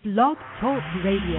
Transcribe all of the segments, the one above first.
Blog Talk Radio.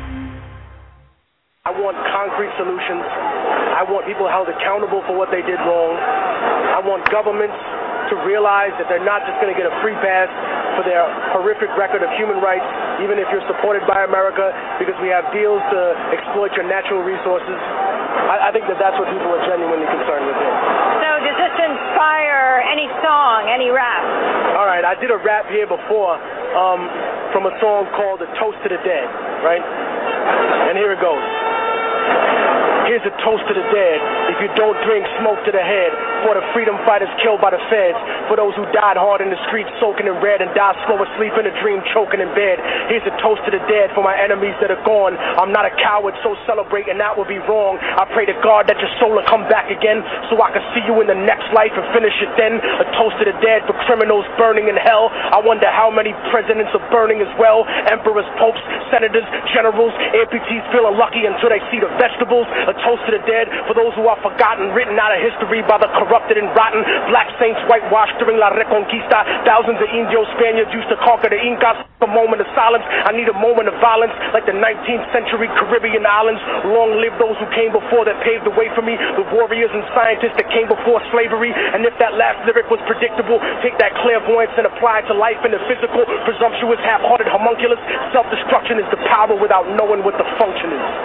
I want concrete solutions. I want people held accountable for what they did wrong. I want governments to realize that they're not just going to get a free pass for their horrific record of human rights, even if you're supported by America, because we have deals to exploit your natural resources. I think that that's what people are genuinely concerned with here. So does this inspire any song, any rap? All right, I did a rap here before from a song called A Toast to the Dead, right? And here it goes. Here's a toast to the dead. If you don't drink, smoke to the head. For the freedom fighters killed by the feds. For those who died hard in the streets, soaking in red, and died slow asleep in a dream, choking in bed. Here's a toast to the dead for my enemies that are gone. I'm not a coward, so celebrate, and that would be wrong. I pray to God that your soul will come back again, so I can see you in the next life and finish it then. A toast to the dead for criminals burning in hell. I wonder how many presidents are burning as well. Emperors, popes, senators, generals, amputees feeling lucky until they see the vegetables. A toast to the dead for those who are forgotten, written out of history by the corrupted and rotten. Black saints whitewashed during La Reconquista. Thousands of Indios, Spaniards used to conquer the Incas. A moment of silence. I need a moment of violence like the 19th century Caribbean islands. Long live those who came before that paved the way for me. The warriors and scientists that came before slavery. And if that last lyric was predictable, take that clairvoyance and apply it to life in the physical. Presumptuous, half-hearted homunculus. Self-destruction is the power without knowing what the function is.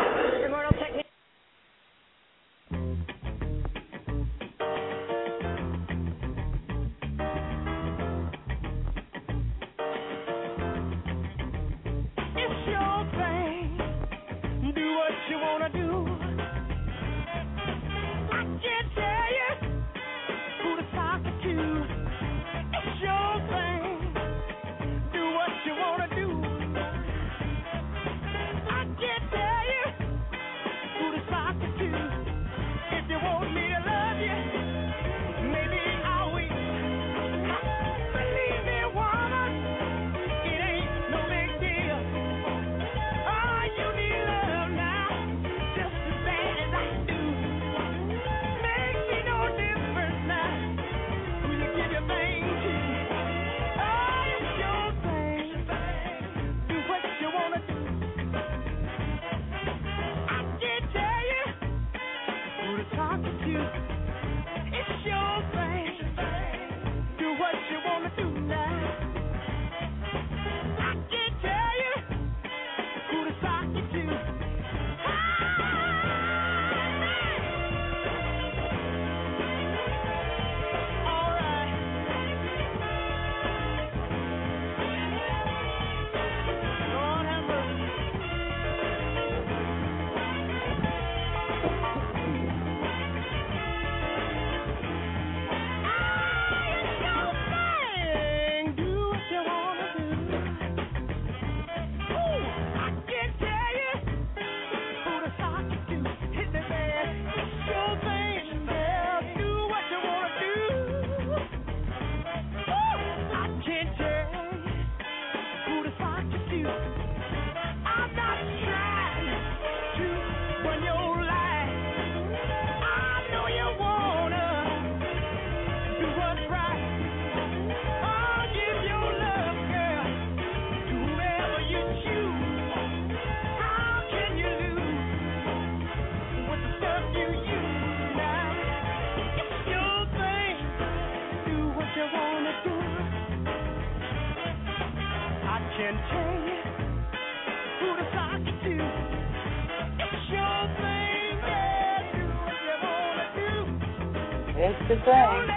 It's the thing.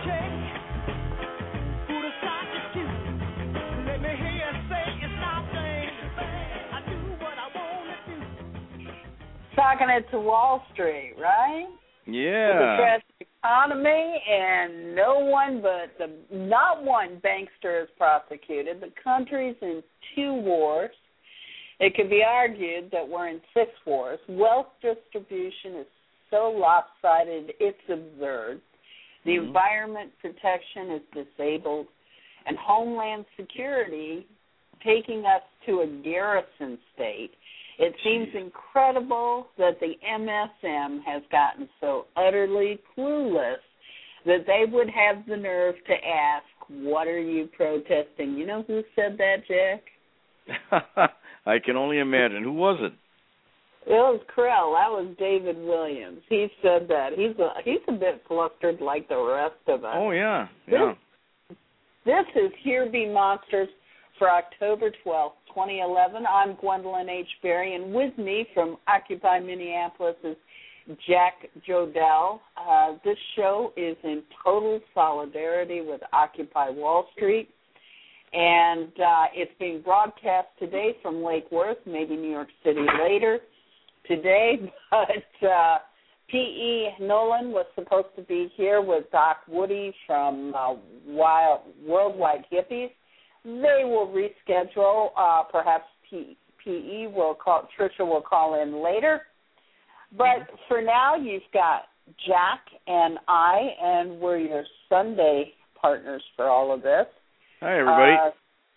Talking it to Wall Street, right? Yeah. With the tragic economy, and not one bankster is prosecuted. The country's in 2 wars. It could be argued that we're in 6 wars. Wealth distribution is so lopsided, it's absurd. The environment protection is disabled, and Homeland Security taking us to a garrison state. It seems incredible that the MSM has gotten so utterly clueless that they would have the nerve to ask, what are you protesting? You know who said that, Jack? I can only imagine. Who was it? It was Krell. That was David Williams. He said that. He's a bit flustered like the rest of us. Oh, yeah. This is Here Be Monsters for October 12th, 2011. I'm Gwendolyn H. Berry, and with me from Occupy Minneapolis is Jack Jodell. This show is in total solidarity with Occupy Wall Street, and it's being broadcast today from Lake Worth, maybe New York City later today, but P.E. Nolan was supposed to be here with Doc Woody from Worldwide Hippies. They will reschedule. Perhaps P.E. will call, Tricia will call in later. But for now, you've got Jack and I, and we're your Sunday partners for all of this. Hi, everybody.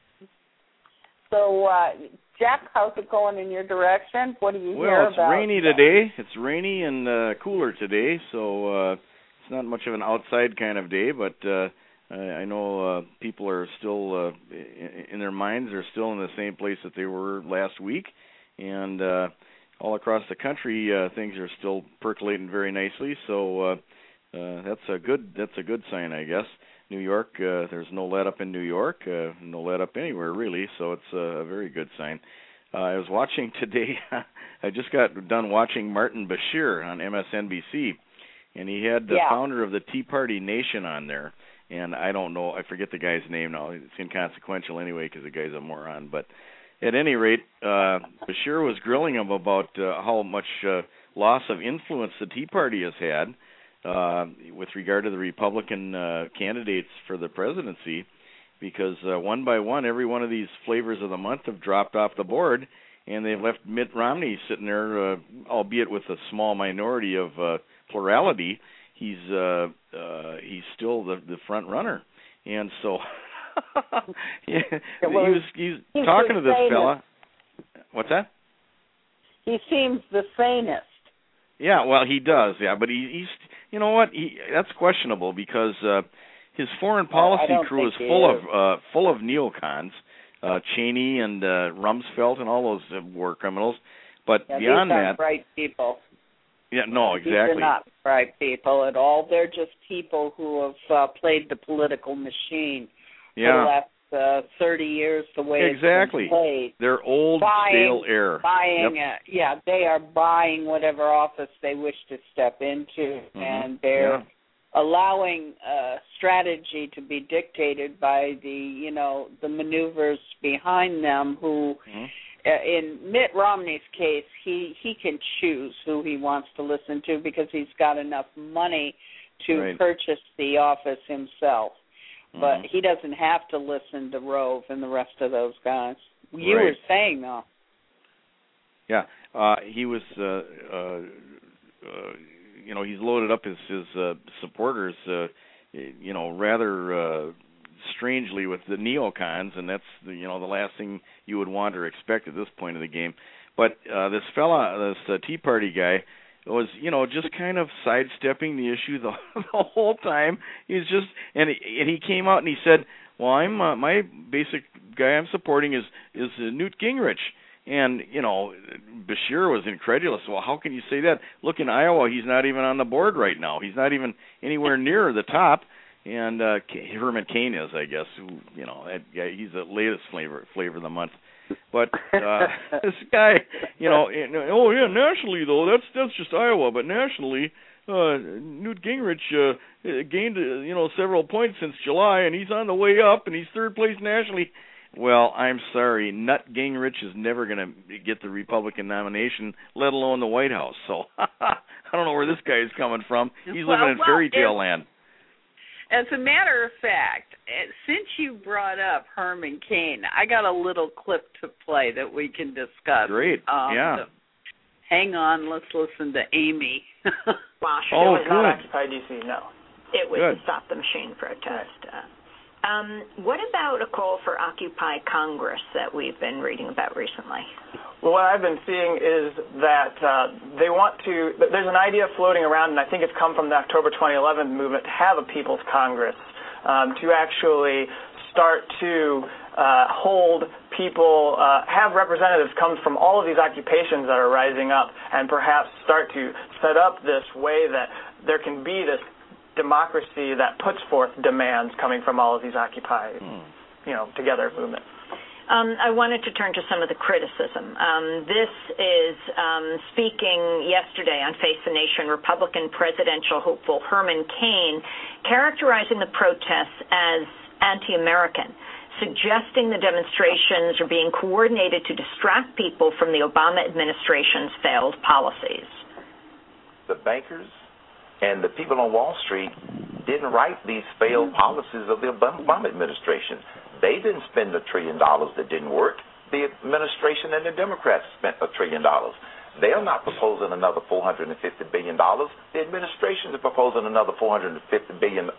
Jack, how's it going in your direction? What do you hear Well, it's about? rainy today. It's rainy and cooler today, so it's not much of an outside kind of day, but I know people are still, in their minds, they're still in the same place that they were last week, and all across the country, things are still percolating very nicely, so that's a good sign, I guess. New York, there's no let-up in New York, no let-up anywhere, really, so it's a very good sign. I was watching today, I just got done watching Martin Bashir on MSNBC, and he had the founder of the Tea Party Nation on there, and I don't know, I forget the guy's name now. It's inconsequential anyway because the guy's a moron, but at any rate, Bashir was grilling him about how much loss of influence the Tea Party has had with regard to the Republican candidates for the presidency, because one by one, every one of these flavors of the month have dropped off the board, and they've left Mitt Romney sitting there, albeit with a small minority of plurality. He's still the front runner, and so he's talking to this fella. What's that? He seems the sanest. Yeah, well, he does. Yeah, but he's you know what? That's questionable because his foreign policy crew is full of neocons, Cheney and Rumsfeld and all those war criminals. But beyond these that, aren't bright people. Yeah, no, exactly. These are not bright people at all. They're just people who have played the political machine for the last 30 years the way it's been played. They're old, stale air. They are buying whatever office they wish to step into, and they're allowing strategy to be dictated by the maneuvers behind them who... In Mitt Romney's case, he can choose who he wants to listen to because he's got enough money to purchase the office himself. But he doesn't have to listen to Rove and the rest of those guys. You were saying, though. Yeah, he was, he's loaded up his supporters, rather... strangely with the neocons, and that's the last thing you would want or expect at this point of the game. But this Tea Party guy was just kind of sidestepping the issue the whole time. He's just and he came out and he said, "Well, I'm my basic guy I'm supporting is Newt Gingrich." And Bashir was incredulous. Well, how can you say that? Look, in Iowa, he's not even on the board right now. He's not even anywhere near the top. And Herman Cain is, I guess, who that guy. He's the latest flavor of the month. But this guy, nationally though, that's just Iowa. But nationally, Newt Gingrich gained several points since July, and he's on the way up, and he's third place nationally. Well, I'm sorry, Nut Gingrich is never going to get the Republican nomination, let alone the White House. So I don't know where this guy is coming from. He's living in fairy tale land. As a matter of fact, since you brought up Herman Cain, I got a little clip to play that we can discuss. Great, So hang on, let's listen to Amy. It was not Occupy DC, no. It was the Stop the Machine protest. What about a call for Occupy Congress that we've been reading about recently? Well, what I've been seeing is that they want to, there's an idea floating around, and I think it's come from the October 2011 movement, to have a People's Congress, to actually start to hold people, have representatives come from all of these occupations that are rising up, and perhaps start to set up this way that there can be this democracy that puts forth demands coming from all of these Occupy, together movements. I wanted to turn to some of the criticism. This is speaking yesterday on Face the Nation, Republican presidential hopeful Herman Cain, characterizing the protests as anti-American, suggesting the demonstrations are being coordinated to distract people from the Obama administration's failed policies. The bankers and the people on Wall Street didn't write these failed policies of the Obama administration. They didn't spend $1 trillion that didn't work. The administration and the Democrats spent $1 trillion. They are not proposing another $450 billion. The administration is proposing another $450 billion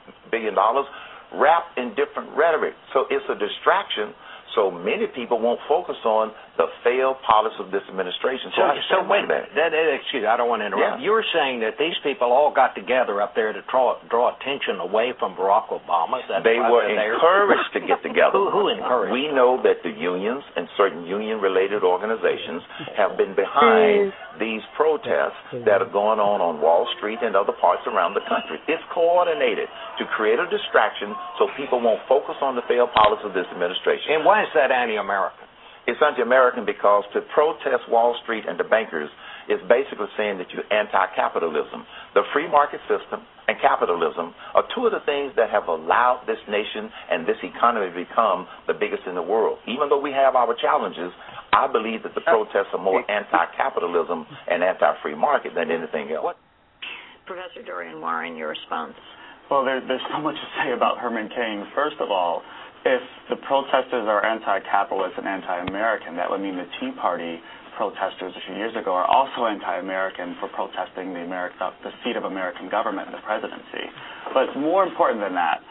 wrapped in different rhetoric. So it's a distraction. So many people won't focus on the failed policy of this administration. So wait a minute. Excuse me, I don't want to interrupt. Yeah. You're saying that these people all got together up there to draw attention away from Barack Obama? They were encouraged to get together. Who encouraged? We know that the unions and certain union-related organizations have been behind these protests that are going on Wall Street and other parts around the country. It's coordinated to create a distraction so people won't focus on the failed policy of this administration. And why is that anti-American? It's anti-American because to protest Wall Street and the bankers is basically saying that you're anti-capitalism. The free market system and capitalism are two of the things that have allowed this nation and this economy to become the biggest in the world. Even though we have our challenges, I believe that the protests are more anti-capitalism and anti-free market than anything else. Professor Dorian Warren, your response. Well, there's so much to say about Herman Cain. First of all, if the protesters are anti-capitalist and anti-American, that would mean the Tea Party protesters a few years ago are also anti-American for protesting the seat of American government and the presidency. But more important than that,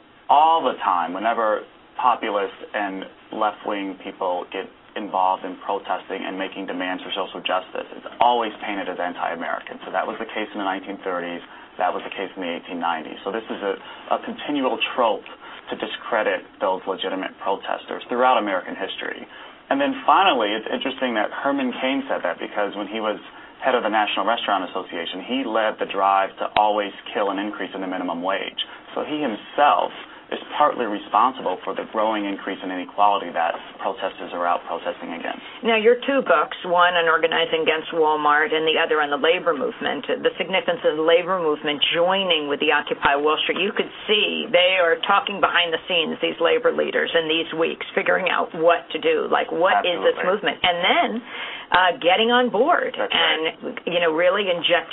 all the time, whenever populist and left-wing people get involved in protesting and making demands for social justice, it's always painted as anti-American. So that was the case in the 1930s. That was the case in the 1890s. So this is a continual trope to discredit those legitimate protesters throughout American history. And then finally, it's interesting that Herman Cain said that because when he was head of the National Restaurant Association, he led the drive to always kill an increase in the minimum wage. So he himself is partly responsible for the growing increase in inequality that protesters are out protesting against. Now, your two books, one on organizing against Walmart and the other on the labor movement, the significance of the labor movement joining with the Occupy Wall Street, you could see they are talking behind the scenes, these labor leaders, in these weeks, figuring out what to do, like what is this movement, and then getting on board and, really inject.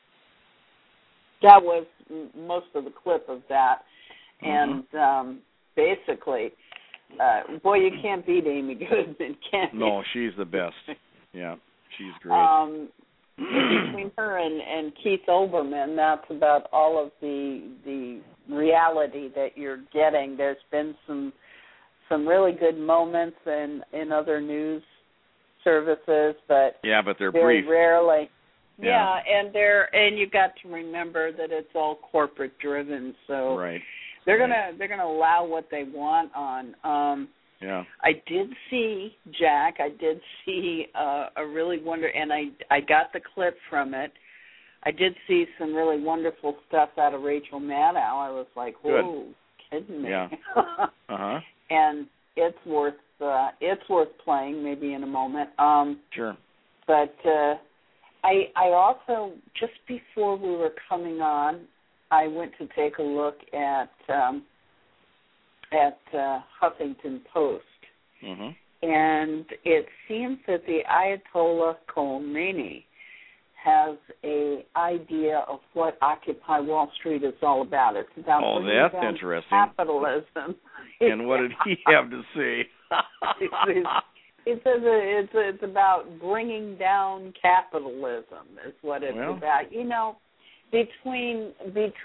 That was most of the clip of that. And basically, boy, you can't beat Amy Goodman, can you? No, she's the best. Yeah, she's great. Between her and Keith Olbermann, that's about all of the reality that you're getting. There's been some really good moments in other news services, but they're very brief. Rarely. Yeah, and you got to remember that it's all corporate driven, so right. They're gonna allow what they want on. I did see Jack. I did see a really and I got the clip from it. I did see some really wonderful stuff out of Rachel Maddow. I was like, whoa, kidding me? Yeah. And it's worth playing maybe in a moment. Sure. But I also, just before we were coming on, I went to take a look at Huffington Post, and it seems that the Ayatollah Khomeini has a idea of what Occupy Wall Street is all about. It's about that's interesting. Capitalism. And what did he have to say? It says it's about bringing down capitalism. Is what it's about. Between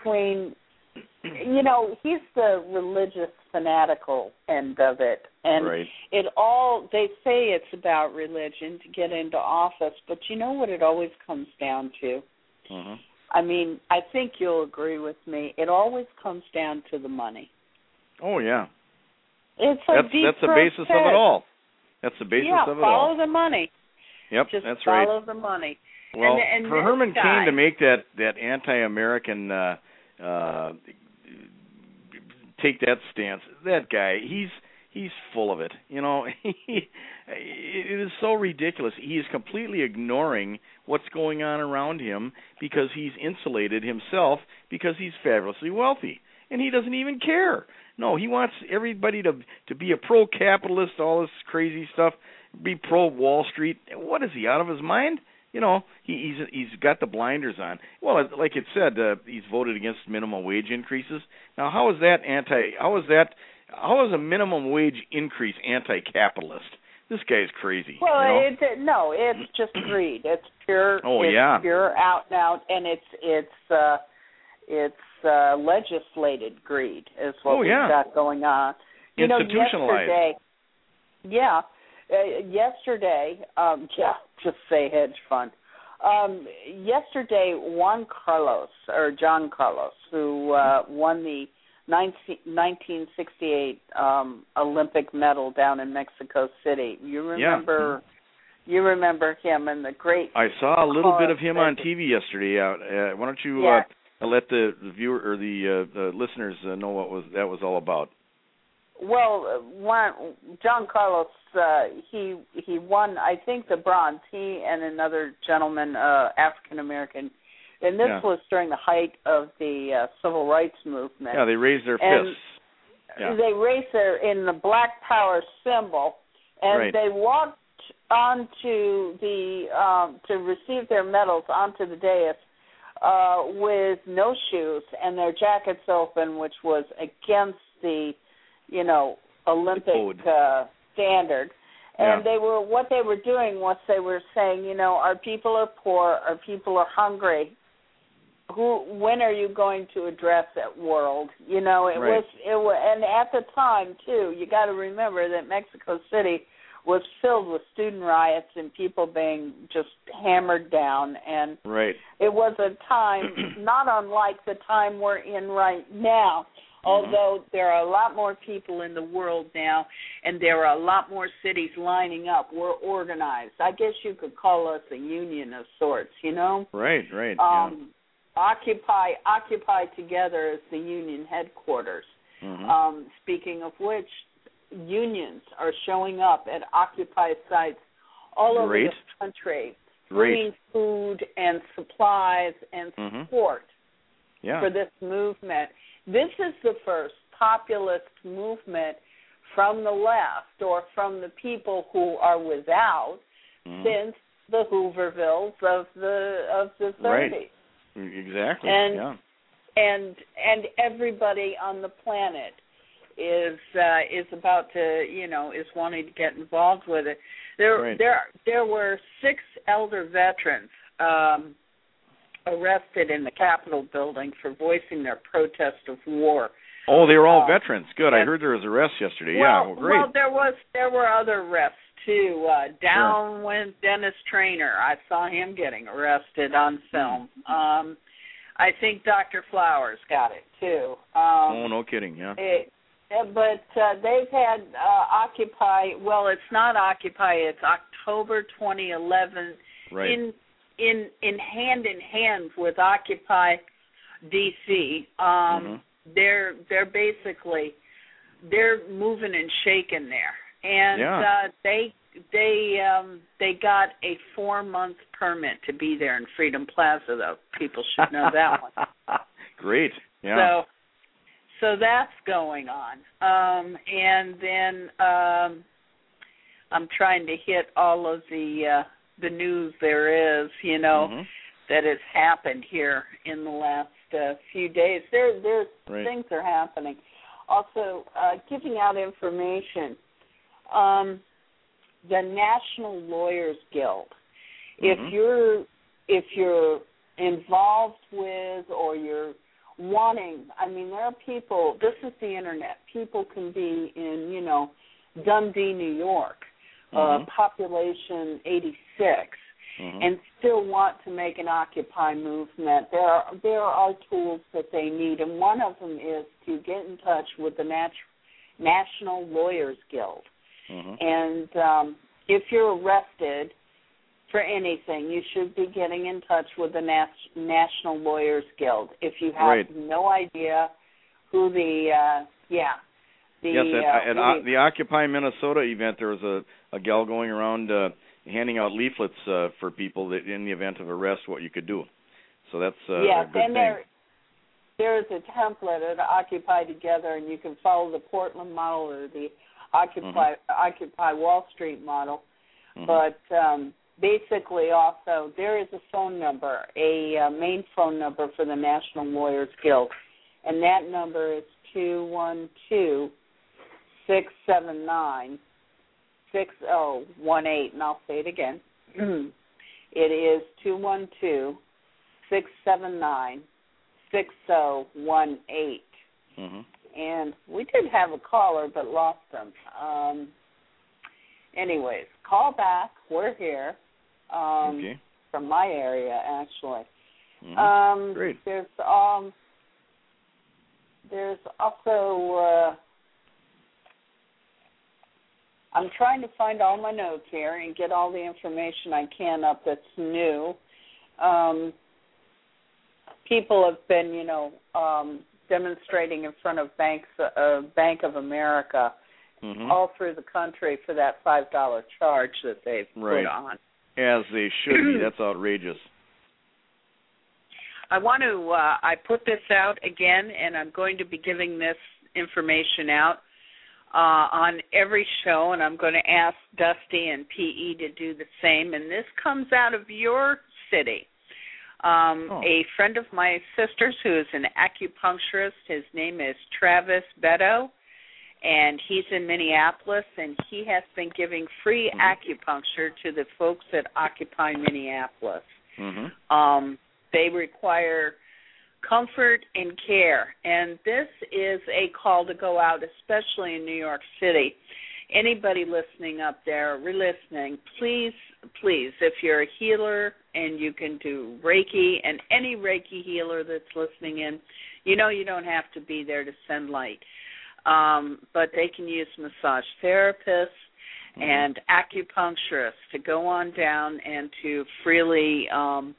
he's the religious fanatical end of it, and they say it's about religion to get into office, but you know what it always comes down to? I mean, I think you'll agree with me. It always comes down to the money. Oh yeah, it's that's the basis of it all. That's the basis of it follow all. the money. Yep, Just that's right. follow the money. Well, and for Herman Cain to make that anti-American take that stance, that guy, he's full of it. You know, it is so ridiculous. He is completely ignoring what's going on around him because he's insulated himself because he's fabulously wealthy, and he doesn't even care. No, he wants everybody to be a pro-capitalist, all this crazy stuff, be pro-Wall Street. What is he, out of his mind? You know, he's got the blinders on. Well, like it said, he's voted against minimum wage increases. Now, how is a minimum wage increase anti-capitalist? This guy's crazy. Well, you know? It's just greed. It's pure. Pure out and out, and it's legislated greed is what we've got going on. Institutionalized. Yesterday, just say hedge fund. Yesterday, John Carlos, who won the 1968 Olympic medal down in Mexico City. You remember? Yeah. You remember him and the great. I saw a little bit of him on TV yesterday. Why don't you let the viewer or the listeners know what that was all about? Well, John Carlos, he won, I think, the bronze. He and another gentleman, African American, and this was during the height of the civil rights movement. Yeah, they raised their fists. They raised in the Black Power symbol, and they walked onto to receive their medals onto the dais with no shoes and their jackets open, which was against the Olympic standard. And what they were doing was they were saying, our people are poor, our people are hungry. When are you going to address it, world? It was, and at the time too, you got to remember that Mexico City was filled with student riots and people being just hammered down, and it was a time not unlike the time we're in right now. Although there are a lot more people in the world now, and there are a lot more cities lining up. We're organized. I guess you could call us a union of sorts, Right. Occupy Together is the union headquarters. Speaking of which, unions are showing up at Occupy sites all over the country, bringing food and supplies and support for this movement. This is the first populist movement from the left or from the people who are without since the Hoovervilles of the 30s. Right. Exactly. And everybody on the planet is about to is wanting to get involved with it. There were 6 elder veterans arrested in the Capitol building for voicing their protest of war. Oh, they were all veterans. Good. I heard there was arrests yesterday. Great. Well, there were other arrests too. Down went Dennis Traynor. I saw him getting arrested on film. I think Dr. Flowers got it too. No kidding. Yeah. But they've had Occupy. Well, it's not Occupy. It's October 2011. Right. In hand in hand with Occupy DC, they're basically moving and shaking there, and they got a 4-month permit to be there in Freedom Plaza. Though people should know that one. Great, yeah. So that's going on, and then I'm trying to hit all of the news there is, that has happened here in the last few days. There's things are happening. Also, giving out information. The National Lawyers Guild. If you're involved with or you're wanting, there are people. This is the internet. People can be in, Dundee, New York. Population 86, and still want to make an Occupy movement. There are tools that they need, and one of them is to get in touch with the National Lawyers Guild. And if you're arrested for anything, you should be getting in touch with the National Lawyers Guild. If you have no idea who the the Occupy Minnesota event, there was a gal going around handing out leaflets for people that in the event of arrest, what you could do. So that's a good thing. There is a template at Occupy Together, and you can follow the Portland model or the Occupy Wall Street model. But basically, also, there is a phone number, a main phone number for the National Lawyers Guild, and that number is 212-679-6018, and I'll say it again. It is 212-679-6018. And we did have a caller but lost him. Anyways, call back. We're here. From my area, actually. Great. There's also I'm trying to find all my notes here and get all the information I can up that's new. People have been, demonstrating in front of Bank of America all through the country for that $5 charge that they've put on. As they should be. That's outrageous. I want to, I put this out again, and I'm going to be giving this information out on every show, and I'm going to ask Dusty and P.E. to do the same, and this comes out of your city. A friend of my sister's who is an acupuncturist, his name is Travis Beto, and he's in Minneapolis, and he has been giving free acupuncture to the folks that occupy Minneapolis. They require comfort and care, and this is a call to go out, especially in New York City. Anybody listening up there, re-listening, please, if you're a healer and you can do Reiki, and any Reiki healer that's listening in, you don't have to be there to send light. But they can use massage therapists and acupuncturists to go on down and to freely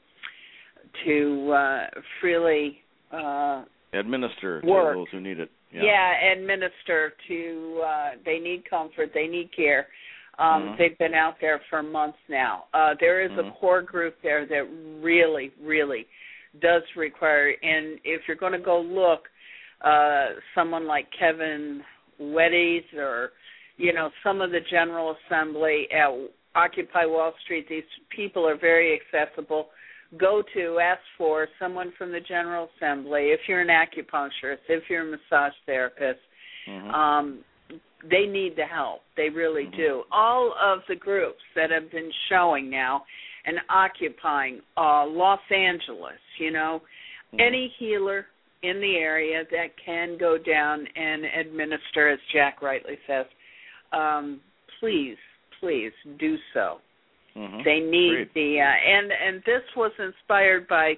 administer work. To those who need it. Administer to. They need comfort. They need care. They've been out there for months now. There is a core group there that really, really does require. And if you're going to go look, someone like Kevin Weddes or, some of the General Assembly at Occupy Wall Street, these people are very accessible. Go to, ask for someone from the General Assembly. If you're an acupuncturist, if you're a massage therapist, they need the help. They really do. All of the groups that have been showing now and occupying Los Angeles, any healer in the area that can go down and administer, as Jack rightly says, please do so. They need and this was inspired by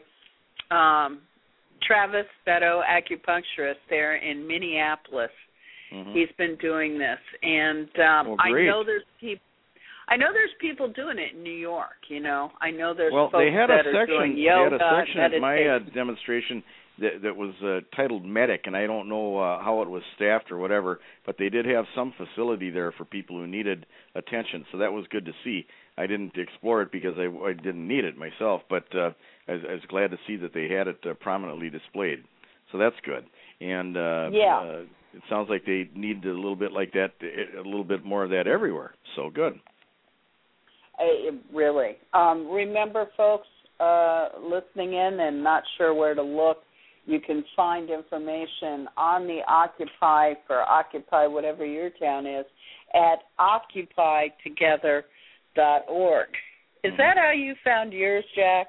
Travis Beto, acupuncturist there in Minneapolis. He's been doing this, and I know there's people doing it in New York. I know there's folks that are doing yoga. They had a section at my demonstration that was titled Medic, and I don't know how it was staffed or whatever, but they did have some facility there for people who needed attention, so that was good to see. I didn't explore it because I didn't need it myself, but I was glad to see that they had it prominently displayed. So that's good. And it sounds like they need a little bit like that, a little bit more of that everywhere. So good. Really. Remember, folks, listening in and not sure where to look, you can find information on the Occupy for Occupy, whatever your town is, at occupytogether.org. Is that how you found yours, Jack?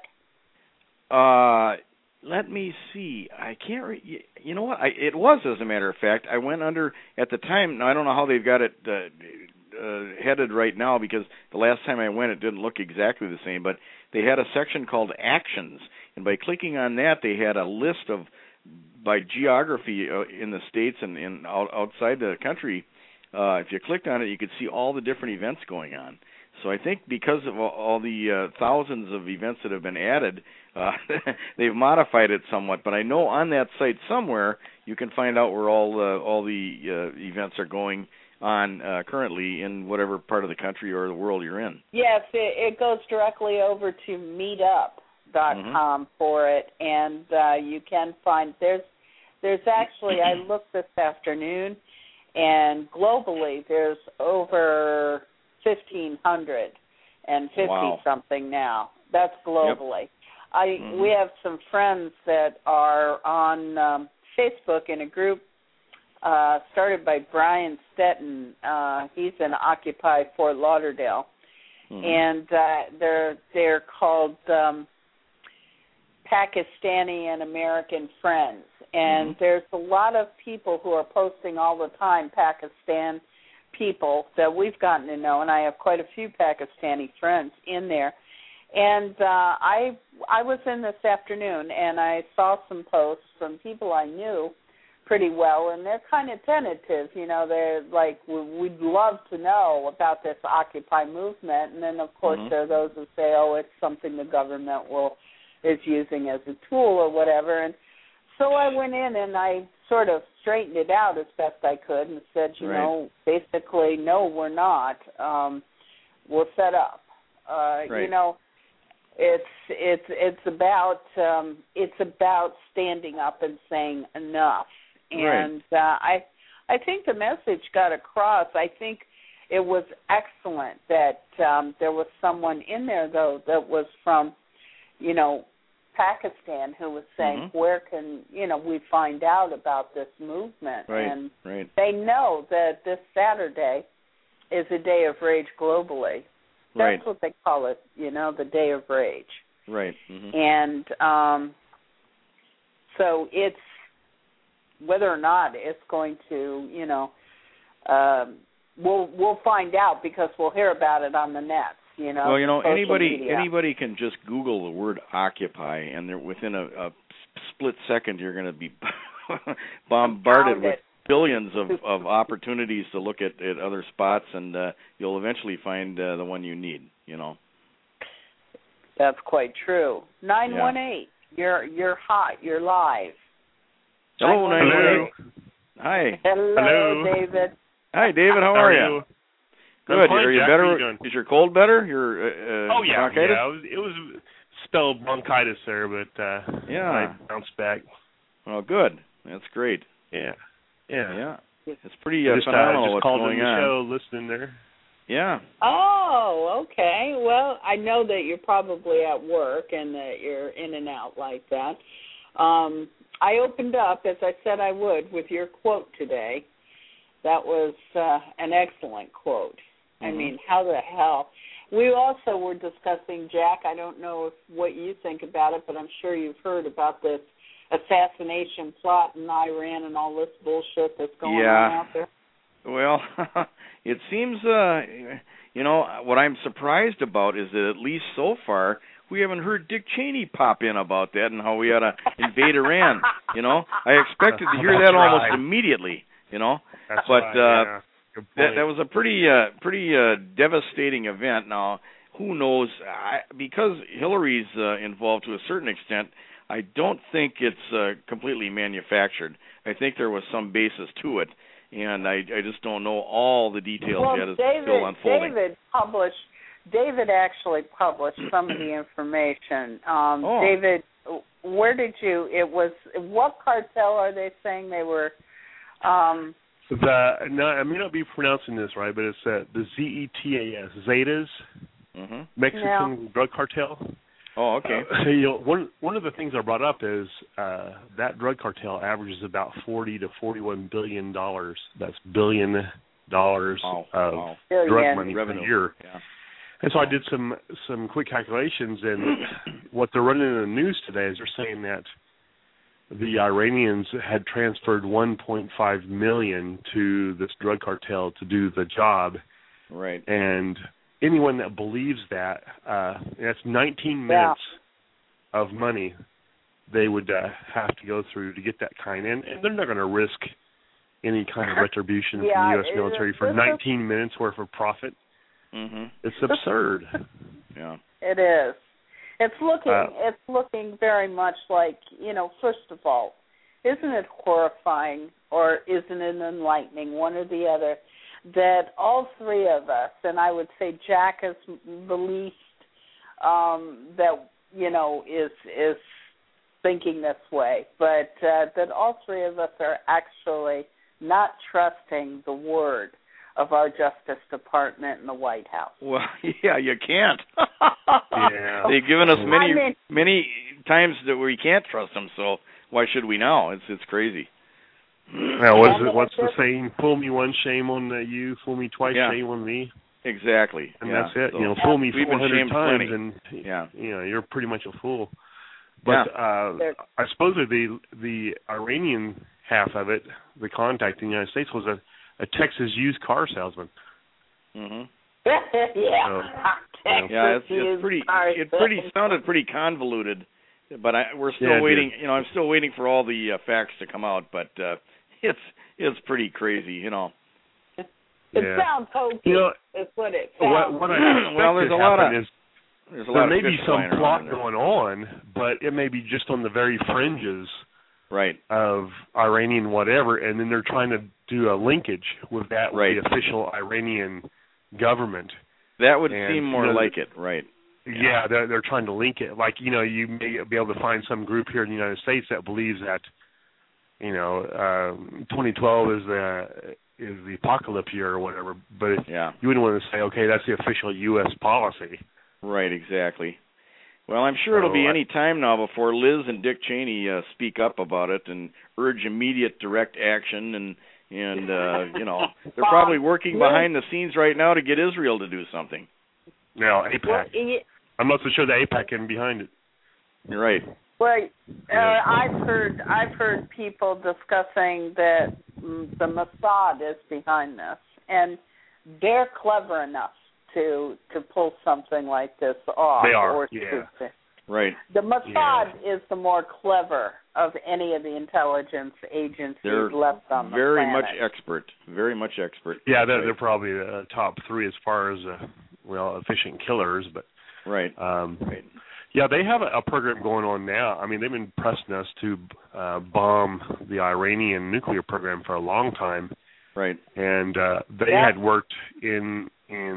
Let me see. I can't. You know what? It was, as a matter of fact. I went under at the time. Now I don't know how they've got it headed right now, because the last time I went, it didn't look exactly the same. But they had a section called Actions, and by clicking on that, they had a list of by geography in the states and outside the country if you clicked on it, you could see all the different events going on. So I think because of all the thousands of events that have been added, they've modified it somewhat. But I know on that site somewhere you can find out where all the events are going on currently in whatever part of the country or the world you're in. Yes, it goes directly over to meetup.com for it, and you can find there's actually, I looked this afternoon, and globally there's over 1,550 something now. That's globally. Yep. We have some friends that are on Facebook in a group started by Brian Stetton. He's in Occupy Fort Lauderdale, and they're called Pakistani and American Friends. And there's a lot of people who are posting all the time, Pakistan people that we've gotten to know, and I have quite a few Pakistani friends in there. And I was in this afternoon, and I saw some posts from people I knew pretty well, and they're kind of tentative. You know, they're like, we'd love to know about this Occupy movement. And then, of course, there are those who say, oh, it's something the government is using as a tool or whatever. And so I went in and I sort of straightened it out as best I could and said, you know, basically, no, we're not. We'll set up. You know, it's about standing up and saying enough. And I think the message got across. I think it was excellent that there was someone in there, though, that was from, you know, Pakistan, who was saying, where can, you know, we find out about this movement? And they know that this Saturday is a day of rage globally. That's what they call it, you know, the Day of Rage. And so it's, whether or not it's going to, you know, we'll find out because we'll hear about it on the net. You know, well, you know, anybody can just Google the word Occupy, and they're within a split second you're going to be bombarded with billions of opportunities to look at other spots, and you'll eventually find the one you need. You know. That's quite true. 918. You're hot. You're live. Hello, 918. Hi. Hello, David. Hi, David. How are you? Good. Fine, are you Jack. better? Is your cold better? Your bronchitis? It was spelled bronchitis there, but I bounced back. Well, good. That's great. Yeah. It's pretty phenomenal what's going on. Show, listening there. Yeah. Oh, okay. Well, I know that you're probably at work and that you're in and out like that. I opened up, as I said I would, with your quote today. That was an excellent quote. I mean, how the hell? We also were discussing, Jack, I don't know what you think about it, but I'm sure you've heard about this assassination plot in Iran and all this bullshit that's going on out there. Well, it seems, you know, what I'm surprised about is that at least so far we haven't heard Dick Cheney pop in about that and how we ought to invade Iran. You know, I expected to hear that almost immediately. You know, that was a pretty devastating event. Now, who knows? Because Hillary's involved to a certain extent, I don't think it's completely manufactured. I think there was some basis to it, and I just don't know all the details yet. It's still unfolding. David actually published some of the information. David, where did you? It was what cartel are they saying they were? I may not be pronouncing this right, but it's the ZETAS, Zetas, Mexican drug cartel. Oh, okay. One of the things I brought up is that drug cartel averages about $40 to $41 billion. That's $1 billion of drug money per year. Yeah. And so I did some quick calculations, and what they're running in the news today is they're saying that the Iranians had transferred $1.5 million to this drug cartel to do the job. Right. And anyone that believes that, that's 19 minutes of money they would have to go through to get that kind. And they're not going to risk, any kind of retribution from the U.S. military for 19 minutes worth of profit. Mm-hmm. It's absurd. Yeah. It is. It's looking very much like, first of all, isn't it horrifying or isn't it enlightening, one or the other, that all three of us, and I would say Jack is the least that, is thinking this way, but that all three of us are actually not trusting the word of our Justice Department and the White House. Well, yeah, you can't. Yeah. They've given us many times that we can't trust them, so why should we now? It's crazy. Now, what's the saying? Fool me once, shame on you. Fool me twice, shame on me. Exactly. And that's it. So, fool me 400 times, plenty. and you're pretty much a fool. But I suppose the Iranian half of it, the contact in the United States, was a Texas used car salesman. Mm-hmm. It sounded pretty convoluted, but we're still waiting. I'm still waiting for all the facts to come out, but it's pretty crazy, It sounds hokey. Is what it sounds. What I there's a lot there of may be some plot going on, but it may be just on the very fringes, right, of Iranian whatever, and then they're trying to do a linkage with that with the official Iranian government. That would seem more like it, right? Yeah, they're trying to link it. Like, you may be able to find some group here in the United States that believes that, 2012 is the apocalypse year or whatever. But you wouldn't want to say, okay, that's the official U.S. policy. Right, exactly. Well, I'm sure it'll be any time now before Liz and Dick Cheney speak up about it and urge immediate direct action, and they're probably working behind the scenes right now to get Israel to do something. Now, AIPAC. I'm not so sure that AIPAC is behind it. You're right. Well, I've heard people discussing that the Mossad is behind this, and they're clever enough to pull something like this off. They are, right. The Mossad is the more clever of any of the intelligence agencies left on the planet. Very much expert. Yeah, they're probably the top three as far as efficient killers, but right. Yeah, they have a program going on now. I mean, they've been pressing us to bomb the Iranian nuclear program for a long time. Right. And they had worked in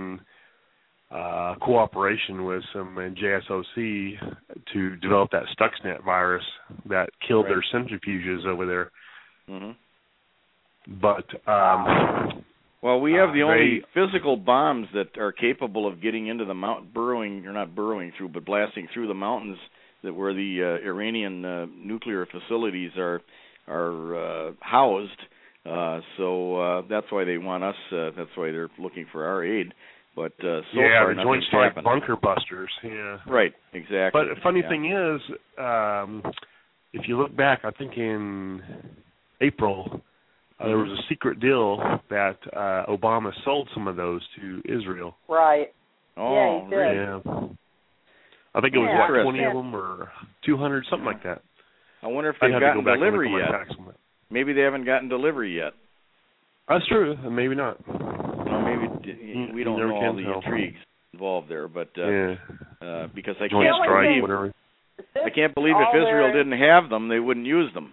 cooperation with some JSOC to develop that Stuxnet virus that killed their centrifuges over there. Mm-hmm. But well, we have the only physical bombs that are capable of getting into the mountain, but blasting through the mountains where the Iranian nuclear facilities are housed. So that's why they want us. That's why they're looking for our aid. But so far, the Joint Strike Bunker Busters. Yeah. Right. Exactly. But the funny thing is, if you look back, I think in April, there was a secret deal that Obama sold some of those to Israel. Right. Oh, yeah, he did. Yeah. I think it was 20 of them or 200, something like that. I wonder if they've gotten delivery yet. Maybe they haven't gotten delivery yet. That's true. Maybe not. Well, maybe we don't know all the intrigues involved there, but because I can't believe if Israel didn't have them, they wouldn't use them.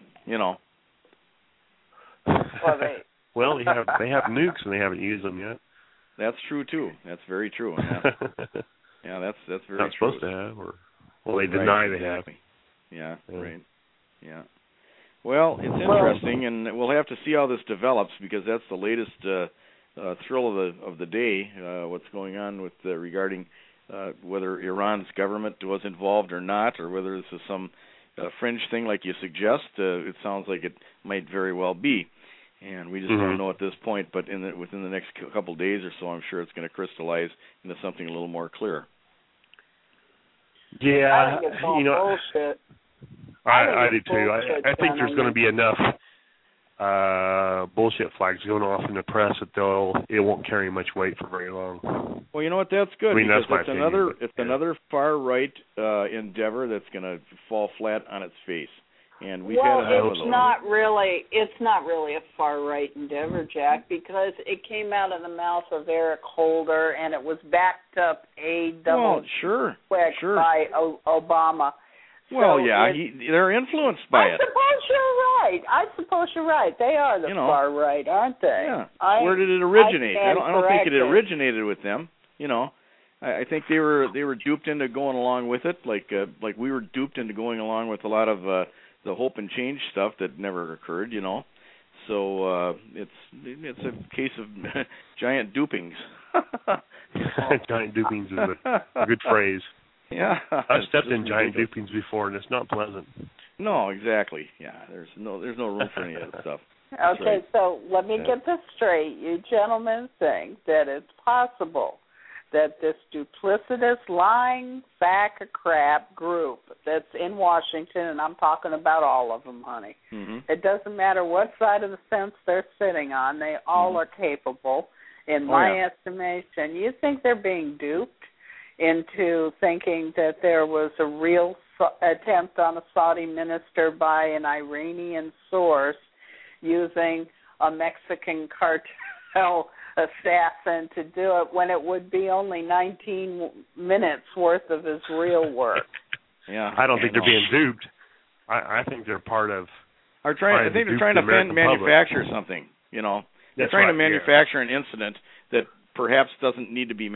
Well, they have nukes and they haven't used them yet. That's true too. That's very true. Yeah, that's very not true. Supposed to have, or they deny they have. Yeah, right. Yeah. Well, it's interesting, and we'll have to see how this develops because that's the latest thrill of the day. What's going on with regarding whether Iran's government was involved or not, or whether this is some fringe thing like you suggest. It sounds like it might very well be, and we just don't know at this point. But within the next couple of days or so, I'm sure it's going to crystallize into something a little more clear. Yeah, I think it's all bullshit. I do too. I think there's going to be enough bullshit flags going off in the press that it won't carry much weight for very long. Well, you know what? That's good. I mean, because that's another far right endeavor that's going to fall flat on its face, And we've had enough of those. It's not really a far-right endeavor, Jack, because it came out of the mouth of Eric Holder, and it was backed up by Obama. Well, they're influenced by it. I suppose you're right. They are the far right, aren't they? Yeah. Where did it originate? I don't think it originated with them. I think they were duped into going along with it, like we were duped into going along with a lot of the hope and change stuff that never occurred. So it's a case of giant dupings. Giant dupings is a good phrase. Yeah, I've stepped in giant dupings before, and it's not pleasant. No, exactly. Yeah, there's no room for any of that stuff. Okay, right. So let me get this straight. You gentlemen think that it's possible that this duplicitous, lying sack of crap group that's in Washington, and I'm talking about all of them, honey. Mm-hmm. It doesn't matter what side of the fence they're sitting on. They all are capable, in my estimation. You think they're being duped into thinking that there was a real attempt on a Saudi minister by an Iranian source using a Mexican cartel assassin to do it when it would be only 19 minutes worth of his real work? Yeah, I don't think they're being duped. I think they're part of. I think they're trying to manufacture something. They're trying to manufacture an incident that perhaps doesn't need to be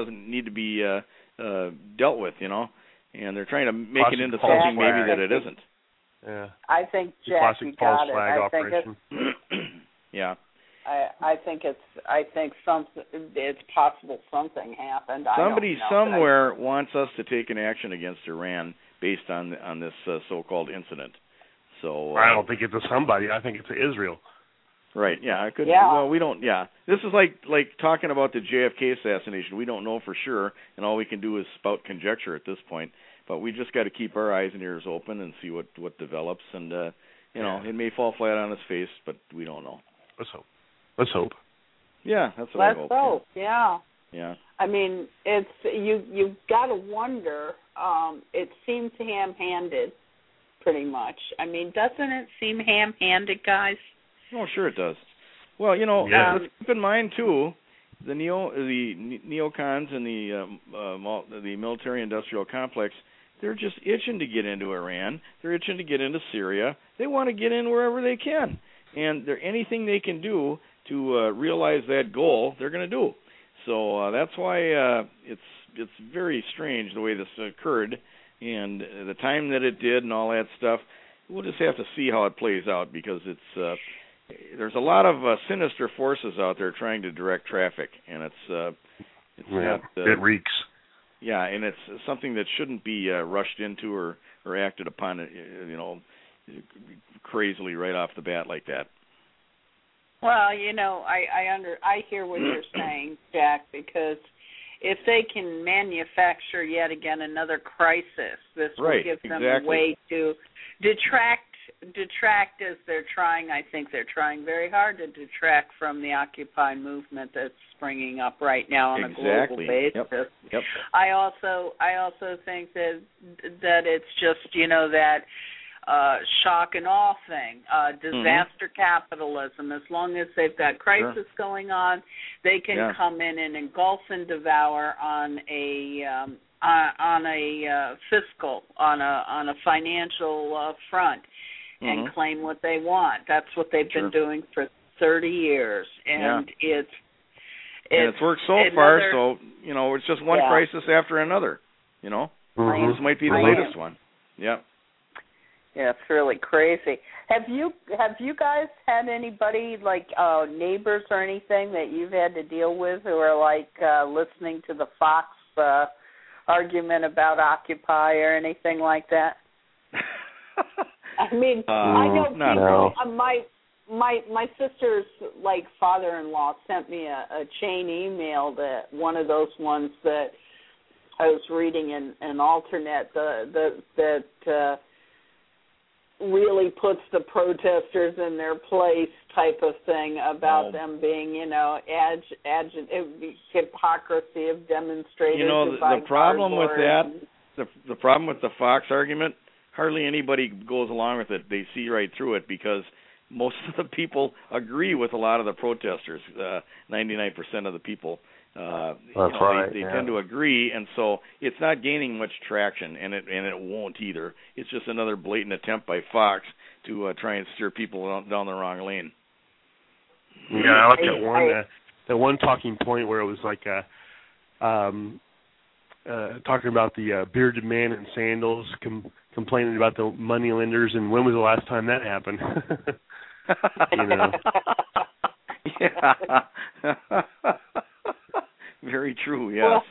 dealt with, and they're trying to make it into something maybe that it isn't. Yeah. I think Jack, you got it. I think yeah. I think it's possible something happened. Somebody somewhere wants us to take an action against Iran based on this so-called incident. So I don't think it's a somebody. I think it's a Israel. Right. Yeah. I could. Yeah. Well, we don't. Yeah. This is like talking about the JFK assassination. We don't know for sure, and all we can do is spout conjecture at this point. But we just got to keep our eyes and ears open and see what develops. And it may fall flat on its face, but we don't know. Let's hope. Yeah, that's what I hope. Let's hope. Yeah. Yeah. I mean, it's you've got to wonder. It seems ham-handed, pretty much. I mean, doesn't it seem ham-handed, guys? Oh, sure it does. Well, let's keep in mind too, the neocons and the military-industrial complex. They're just itching to get into Iran. They're itching to get into Syria. They want to get in wherever they can, and anything they can do to realize that goal, they're going to do. So that's why it's very strange the way this occurred, and the time that it did, and all that stuff. We'll just have to see how it plays out, because there's a lot of sinister forces out there trying to direct traffic, and it reeks. Yeah, and it's something that shouldn't be rushed into or acted upon, crazily right off the bat like that. Well, I hear what you're saying, Jack, because if they can manufacture yet again another crisis, this will give them a way to detract as they're trying. I think they're trying very hard to detract from the Occupy movement that's springing up right now on a global basis. Yep. I also think that it's just that shock and awe thing, disaster capitalism. As long as they've got crisis going on, they can come in and engulf and devour on a fiscal, on a financial front, and claim what they want. That's what they've been doing for 30 years, and it's worked so far. So it's just one crisis after another. This might be the latest one. Yeah. Yeah, it's really crazy. Have you guys had anybody like neighbors or anything that you've had to deal with who are like listening to the Fox argument about Occupy or anything like that? I mean, I know people. My sister's father-in-law sent me a chain email, that one of those ones that I was reading in an alternate that really puts the protesters in their place type of thing about them being, hypocrisy of demonstrators. The problem with that, the problem with the Fox argument, hardly anybody goes along with it. They see right through it because most of the people agree with a lot of the protesters. 99% of the people, they tend to agree, and so it's not gaining much traction, and it won't either. It's just another blatant attempt by Fox to try and steer people down the wrong lane. Yeah, I like that one talking point where it was like talking about the bearded man in sandals complaining about the money lenders, and when was the last time that happened? Yeah. Very true. Yeah.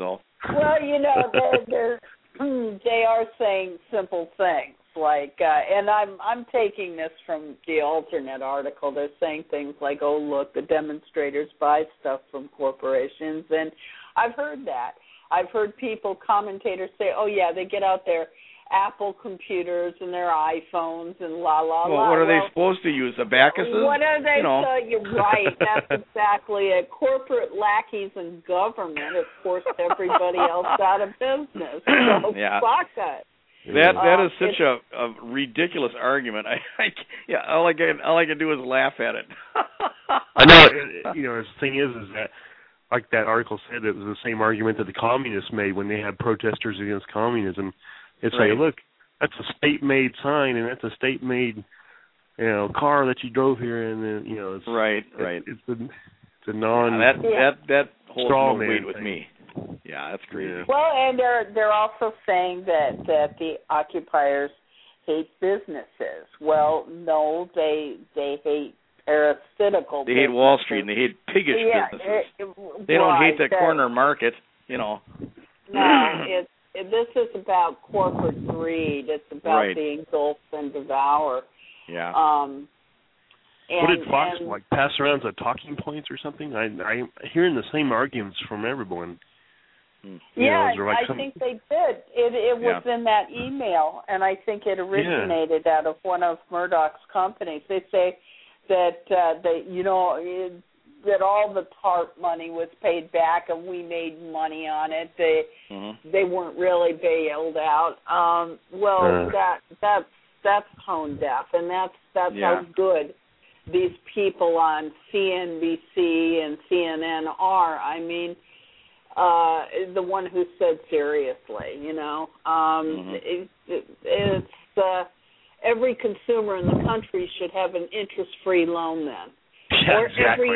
They are saying simple things like, and I'm taking this from the alternate article. They're saying things like, "Oh, look, the demonstrators buy stuff from corporations," and I've heard that. I've heard commentators say, "Oh, yeah, they get out their Apple computers and their iPhones and la la la." Well, what are they supposed to use? Abacuses? What are they? You're right. That's exactly it. Corporate lackeys and government have forced everybody else out of business. So fuck it. That is such a ridiculous argument. All I can do is laugh at it. I know. The thing is that, like that article said, it was the same argument that the communists made when they had protesters against communism. It's like, look, that's a state-made sign, and that's a state-made, car that you drove here, and then, it's right. It's a non. That holds no weight with thing. me. Yeah, that's crazy. Yeah. Well, and they're also saying that the occupiers hate businesses. Well, no, they hate parasitical. They hate Wall Street and they hate piggish businesses. They don't hate the corner market, No, this is about corporate greed. It's about the engulf and devour. Yeah. What did Fox pass around as talking points or something? I'm hearing the same arguments from everyone. I think they did. It was in that email, and I think it originated out of one of Murdoch's companies. They say that that all the TARP money was paid back, and we made money on it. They weren't really bailed out. That's tone deaf, and that's how good these people on CNBC and CNN are. I mean, the one who said seriously, it's every consumer in the country should have an interest-free loan then. Yeah, exactly.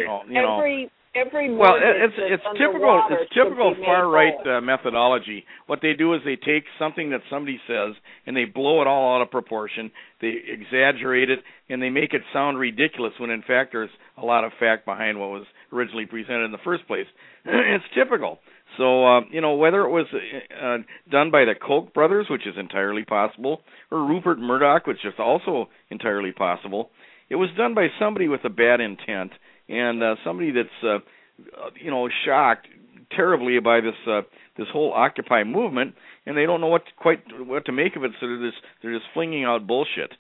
It's typical far right methodology. What they do is they take something that somebody says and they blow it all out of proportion. They exaggerate it and they make it sound ridiculous when in fact there's a lot of fact behind what was originally presented in the first place. It's typical. So whether it was done by the Koch brothers, which is entirely possible, or Rupert Murdoch, which is also entirely possible, it was done by somebody with a bad intent and somebody that's shocked terribly by this whole Occupy movement, and they don't know what to make of it. So they're just flinging out bullshit,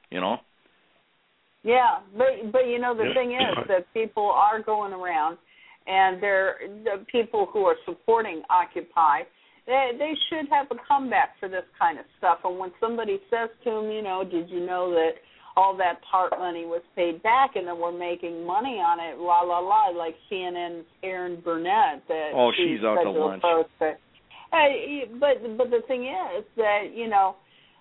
Yeah, but the thing is that people are going around, and the people who are supporting Occupy, they should have a comeback for this kind of stuff. And when somebody says to them, did you know that all that TARP money was paid back and then we're making money on it, la, la, la, like CNN's Erin Burnett. She's out to lunch. But the thing is that,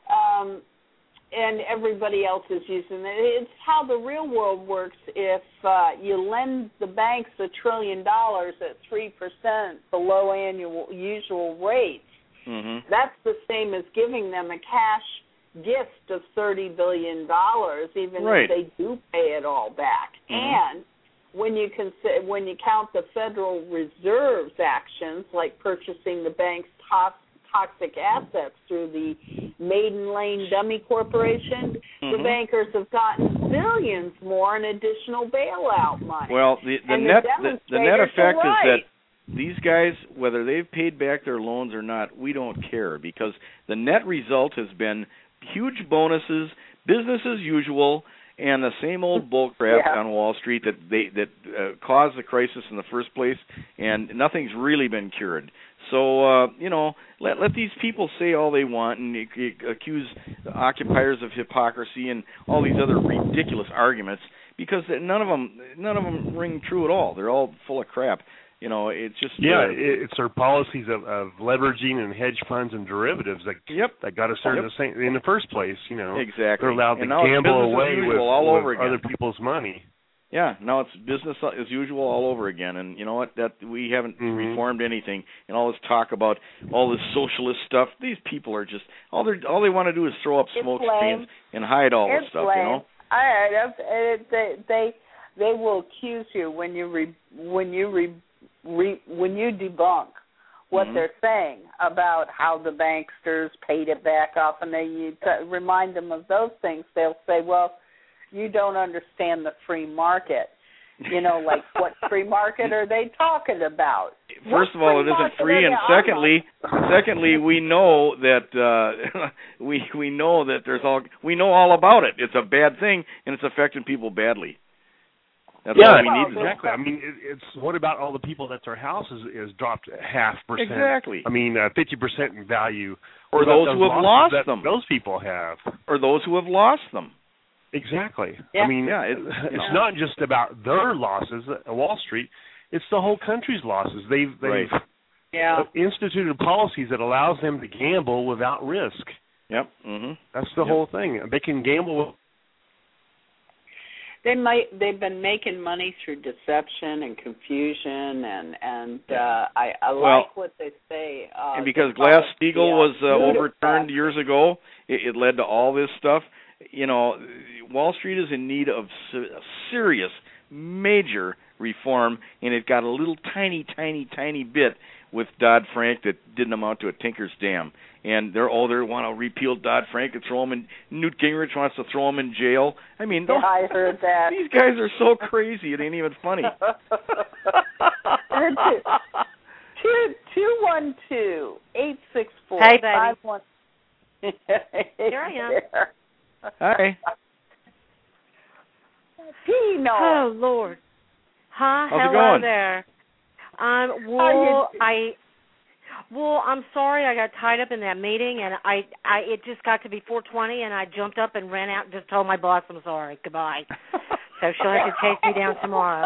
and everybody else is using it. It's how the real world works. If you lend the banks $1 trillion at 3% below annual usual rates, that's the same as giving them a cash gift of $30 billion, even if they do pay it all back. And when you count the Federal Reserve's actions, like purchasing the bank's toxic assets through the Maiden Lane Dummy Corporation, the bankers have gotten billions more in additional bailout money. Well, the net effect is that these guys, whether they've paid back their loans or not, we don't care, because the net result has been huge bonuses, business as usual, and the same old bullcrap on Wall Street that caused the crisis in the first place, and nothing's really been cured. So let these people say all they want and accuse occupiers of hypocrisy and all these other ridiculous arguments, because none of them ring true at all. They're all full of crap. It's just it's their policies of leveraging and hedge funds and derivatives that got us there in the first place. Exactly. They're allowed to gamble away with other people's money. Yeah, now it's business as usual all over again, and you know what? That we haven't reformed anything, and all this talk about all this socialist stuff. These people are just all they want to do is throw up smoke screens and hide all this stuff. They will accuse you when you debunk what they're saying about how the banksters paid it back off, and you remind them of those things. They'll say, well, you don't understand the free market. Like what free market are they talking about? First of all, it isn't free, and secondly, we know that we know that we know all about it. It's a bad thing, and it's affecting people badly. That's all we need. Exactly. I mean, it's what about all the people that their house is dropped 0.5%? Exactly. I mean, 50% in value, or those who have lost them. Those people have, or those who have lost them. Exactly. Yeah. I mean, it's not just about their losses at Wall Street; it's the whole country's losses. They've instituted policies that allows them to gamble without risk. Yep. That's the whole thing. They can gamble. They've been making money through deception and confusion, and I like what they say. And because Glass-Steagall was overturned years ago, it led to all this stuff. Wall Street is in need of serious, major reform, and it got a little tiny bit with Dodd-Frank that didn't amount to a tinker's dam. And they want to repeal Dodd-Frank and throw him in. Newt Gingrich wants to throw him in jail. I mean, I heard that. These guys are so crazy; it ain't even funny. 212-864. Hey, baby. Here I am. Hi. Pino. Oh, Lord. Hi, how's hello it going? there. I'm sorry I got tied up in that meeting, and it just got to be 4:20, and I jumped up and ran out and just told my boss I'm sorry. Goodbye. So she'll have to chase me down tomorrow.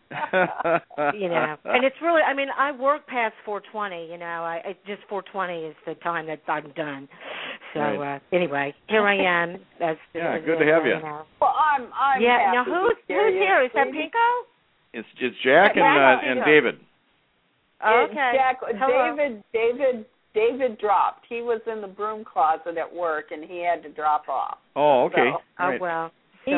And it's really, I mean, I work past 4:20. Just 4:20 is the time that I'm done. So anyway, here I am. Good to have you. Well, I'm happy now who's here? Is that Pinko? It's Jack and David. Okay. Jack, hello. David dropped. He was in the broom closet at work, and he had to drop off. Oh, okay. So, right. Oh well. He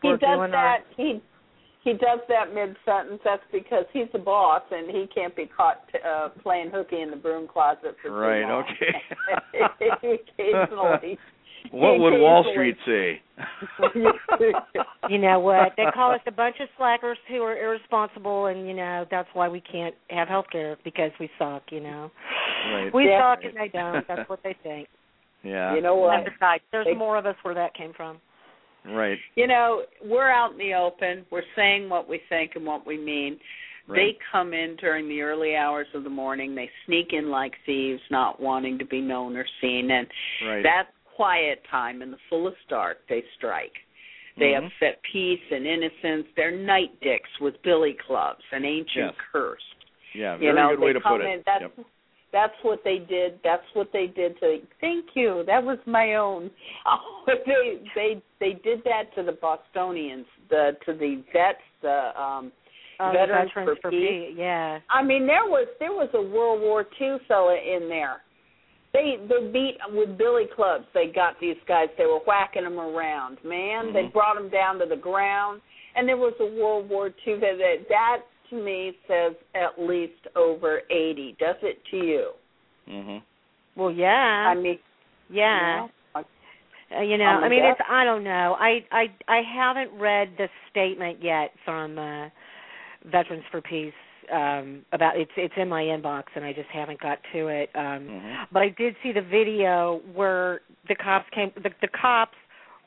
does that mid-sentence. That's because he's the boss, and he can't be caught playing hooky in the broom closet for too long. Okay. Occasionally. What would Wall Street say? You know what? They call us a bunch of slackers who are irresponsible, and, that's why we can't have health care, because we suck, Right. We suck and they don't. That's what they think. Yeah. You know what? And besides, there's more of us where that came from. Right. We're out in the open. We're saying what we think and what we mean. Right. They come in during the early hours of the morning. They sneak in like thieves, not wanting to be known or seen. And that quiet time in the fullest dark, they strike. They upset peace and innocence. They're night dicks with billy clubs, an ancient curse. Yeah, very good way to put it. That's what they did. That's what they did to. Thank you. That was my own. They did that to the Bostonians, to the vets, Veterans for Peace. Yeah. I mean, there was a World War II fella in there. They beat with billy clubs. They got these guys. They were whacking them around. Man, they brought them down to the ground. And there was a World War II that to me says at least over 80. Does it to you? Well, yeah. I mean, yeah. I mean, it's, I don't know. I haven't read the statement yet from Veterans for Peace about it's in my inbox, and I just haven't got to it. But I did see the video where the cops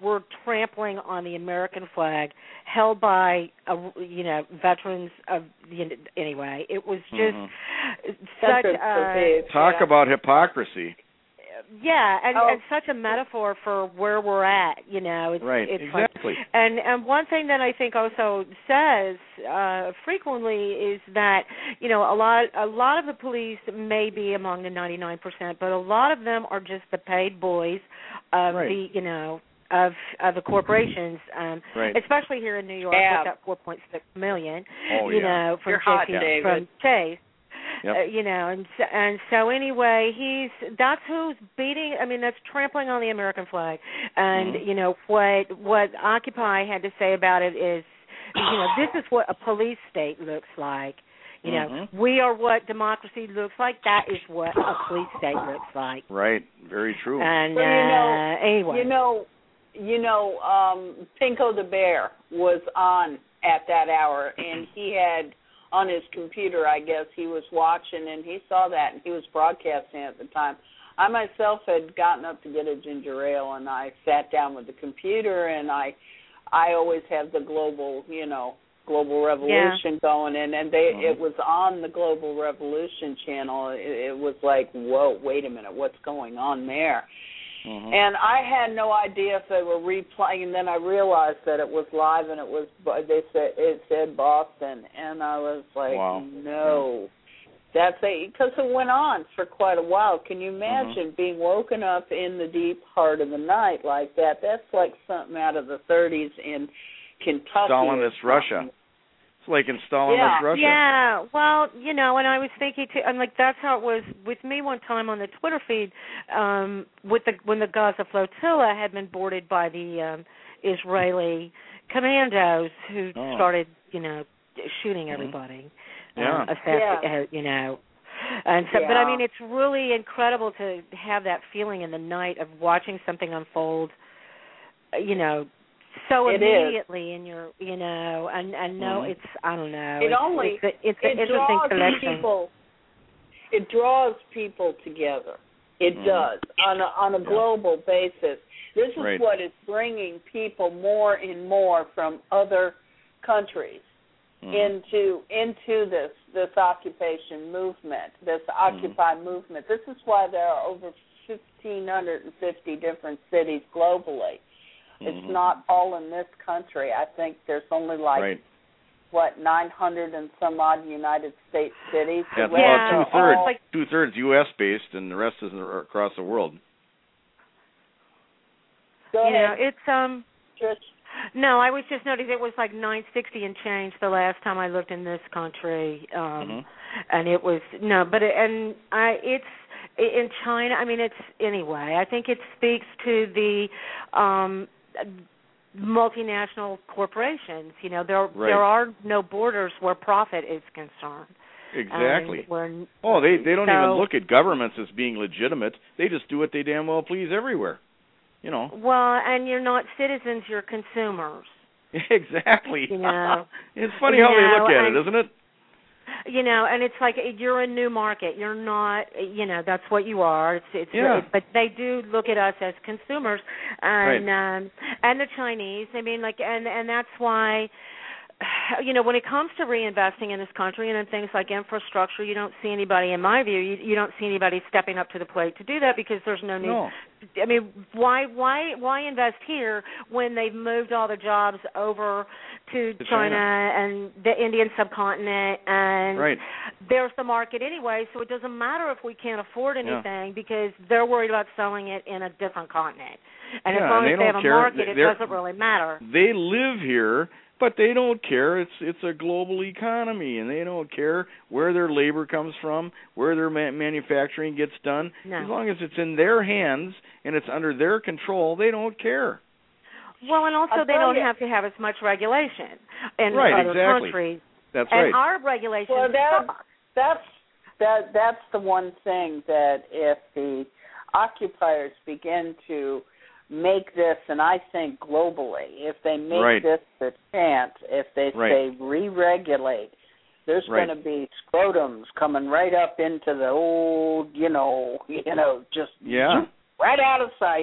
were trampling on the American flag, held by veterans of anyway. It was just such talk about hypocrisy. Yeah, and such a metaphor for where we're at, It's, right, it's exactly. Like, and one thing that I think also says frequently is that a lot of the police may be among the 99%, but a lot of them are just the paid boys of the of the corporations, especially here in New York with that $4.6 million, from Chase. Yep. And so anyway, that's who's beating. I mean, that's trampling on the American flag. And what Occupy had to say about it is, this is what a police state looks like. We are what democracy looks like. That is what a police state looks like. Right. Very true. And anyway, Pinko the Bear was on at that hour, and he had. On his computer, I guess, he was watching, and he saw that, and he was broadcasting at the time. I myself had gotten up to get a ginger ale, and I sat down with the computer, and I always have the global revolution going, and it was on the Global Revolution channel. It was like, whoa, wait a minute, what's going on there? And I had no idea if they were replaying, and then I realized that it was live, and it said Boston, and I was like, no, that's because it went on for quite a while. Can you imagine being woken up in the deep heart of the night like that? That's like something out of the 30s in Kentucky. Stalinist Russia. It's like in Stalinist Russia. Yeah, well, and I was thinking too, and like that's how it was with me one time on the Twitter feed, when the Gaza flotilla had been boarded by the Israeli commandos who started, shooting everybody. And so, but I mean, it's really incredible to have that feeling in the night of watching something unfold, so immediately in your, and no, it's, I don't know. It's an interesting collection. It draws people together. It does on a global basis. This is what is bringing people more and more from other countries into this occupation movement, this Occupy movement. This is why there are over 1,550 different cities globally. It's not all in this country. I think there's only 900 and some odd United States cities. Yeah, it's about two-thirds U.S. based, and the rest is across the world. Go ahead. It's no, I was just noticing it was like 960 and change the last time I looked in this country, and it was it's in China. I mean, it's anyway. I think it speaks to the multinational corporations. There are no borders where profit is concerned. Exactly. They don't even look at governments as being legitimate. They just do what they damn well please everywhere. Well, and you're not citizens, you're consumers. Exactly. It's funny how they look at it, isn't it? And it's like you're a new market. You're not, that's what you are. But they do look at us as consumers, and the Chinese. I mean, and that's why. When it comes to reinvesting in this country and in things like infrastructure, you don't see anybody, in my view, you don't see anybody stepping up to the plate to do that because there's no need. No. I mean, why invest here when they've moved all the jobs over to China and the Indian subcontinent, and there's the market anyway, so it doesn't matter if we can't afford anything because they're worried about selling it in a different continent. And as long as they have a market, it doesn't really matter. They live here. But they don't care. It's a global economy, and they don't care where their labor comes from, where their manufacturing gets done. No. As long as it's in their hands and it's under their control, they don't care. Well, and also they don't have to have as much regulation in other countries. That's and our regulations. Well, that's the one thing that if the occupiers begin to make this, and I think globally, if they make this the chant, if they say re-regulate, there's going to be scrotums coming right up into the old, just right out of sight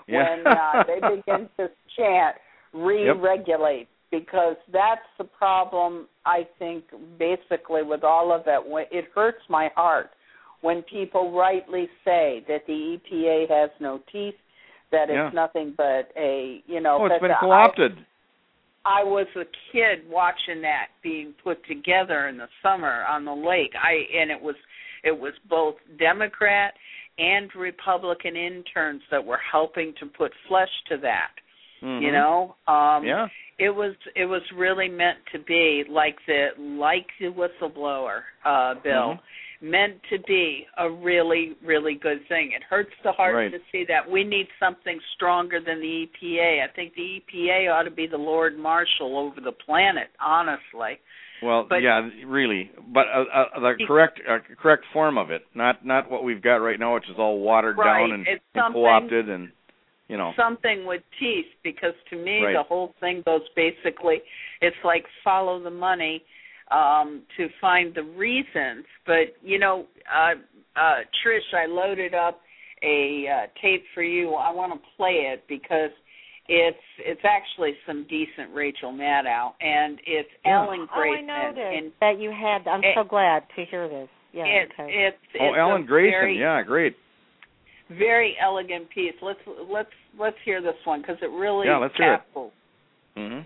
when they begin to chant re-regulate, because that's the problem, I think, basically with all of it. It hurts my heart when people rightly say that the EPA has no teeth, that it's nothing but a, it's been co-opted. I was a kid watching that being put together in the summer on the lake. And it was both Democrat and Republican interns that were helping to put flesh to that. Mm-hmm. It was really meant to be like the whistleblower bill, meant to be a really, really good thing. It hurts the heart to see that. We need something stronger than the EPA. I think the EPA ought to be the Lord Marshal over the planet, honestly. Well, really, but the correct form of it, not what we've got right now, which is all watered down and co-opted and. Something with teeth, because to me the whole thing goes basically, it's like follow the money to find the reasons. But, Trish, I loaded up a tape for you. I want to play it because it's actually some decent Rachel Maddow, and it's Alan Grayson. Oh, I know this, that you had. I'm so glad to hear this. Yeah, it's Alan Grayson, great. Very elegant piece. Let's hear this one because it really capsules. Mm-hmm.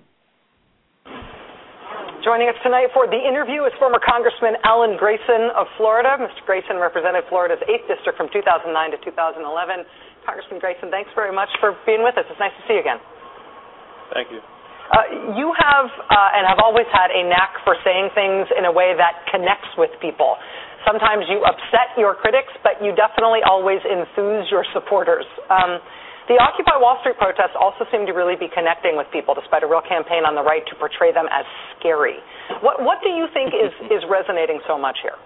Joining us tonight for the interview is former Congressman Alan Grayson of Florida. Mr. Grayson represented Florida's 8th District from 2009 to 2011. Congressman Grayson, thanks very much for being with us. It's nice to see you again. Thank you. You have and have always had a knack for saying things in a way that connects with people. Sometimes you upset your critics, but you definitely always enthuse your supporters. The Occupy Wall Street protests also seem to really be connecting with people, despite a real campaign on the right to portray them as scary. What do you think is resonating so much here?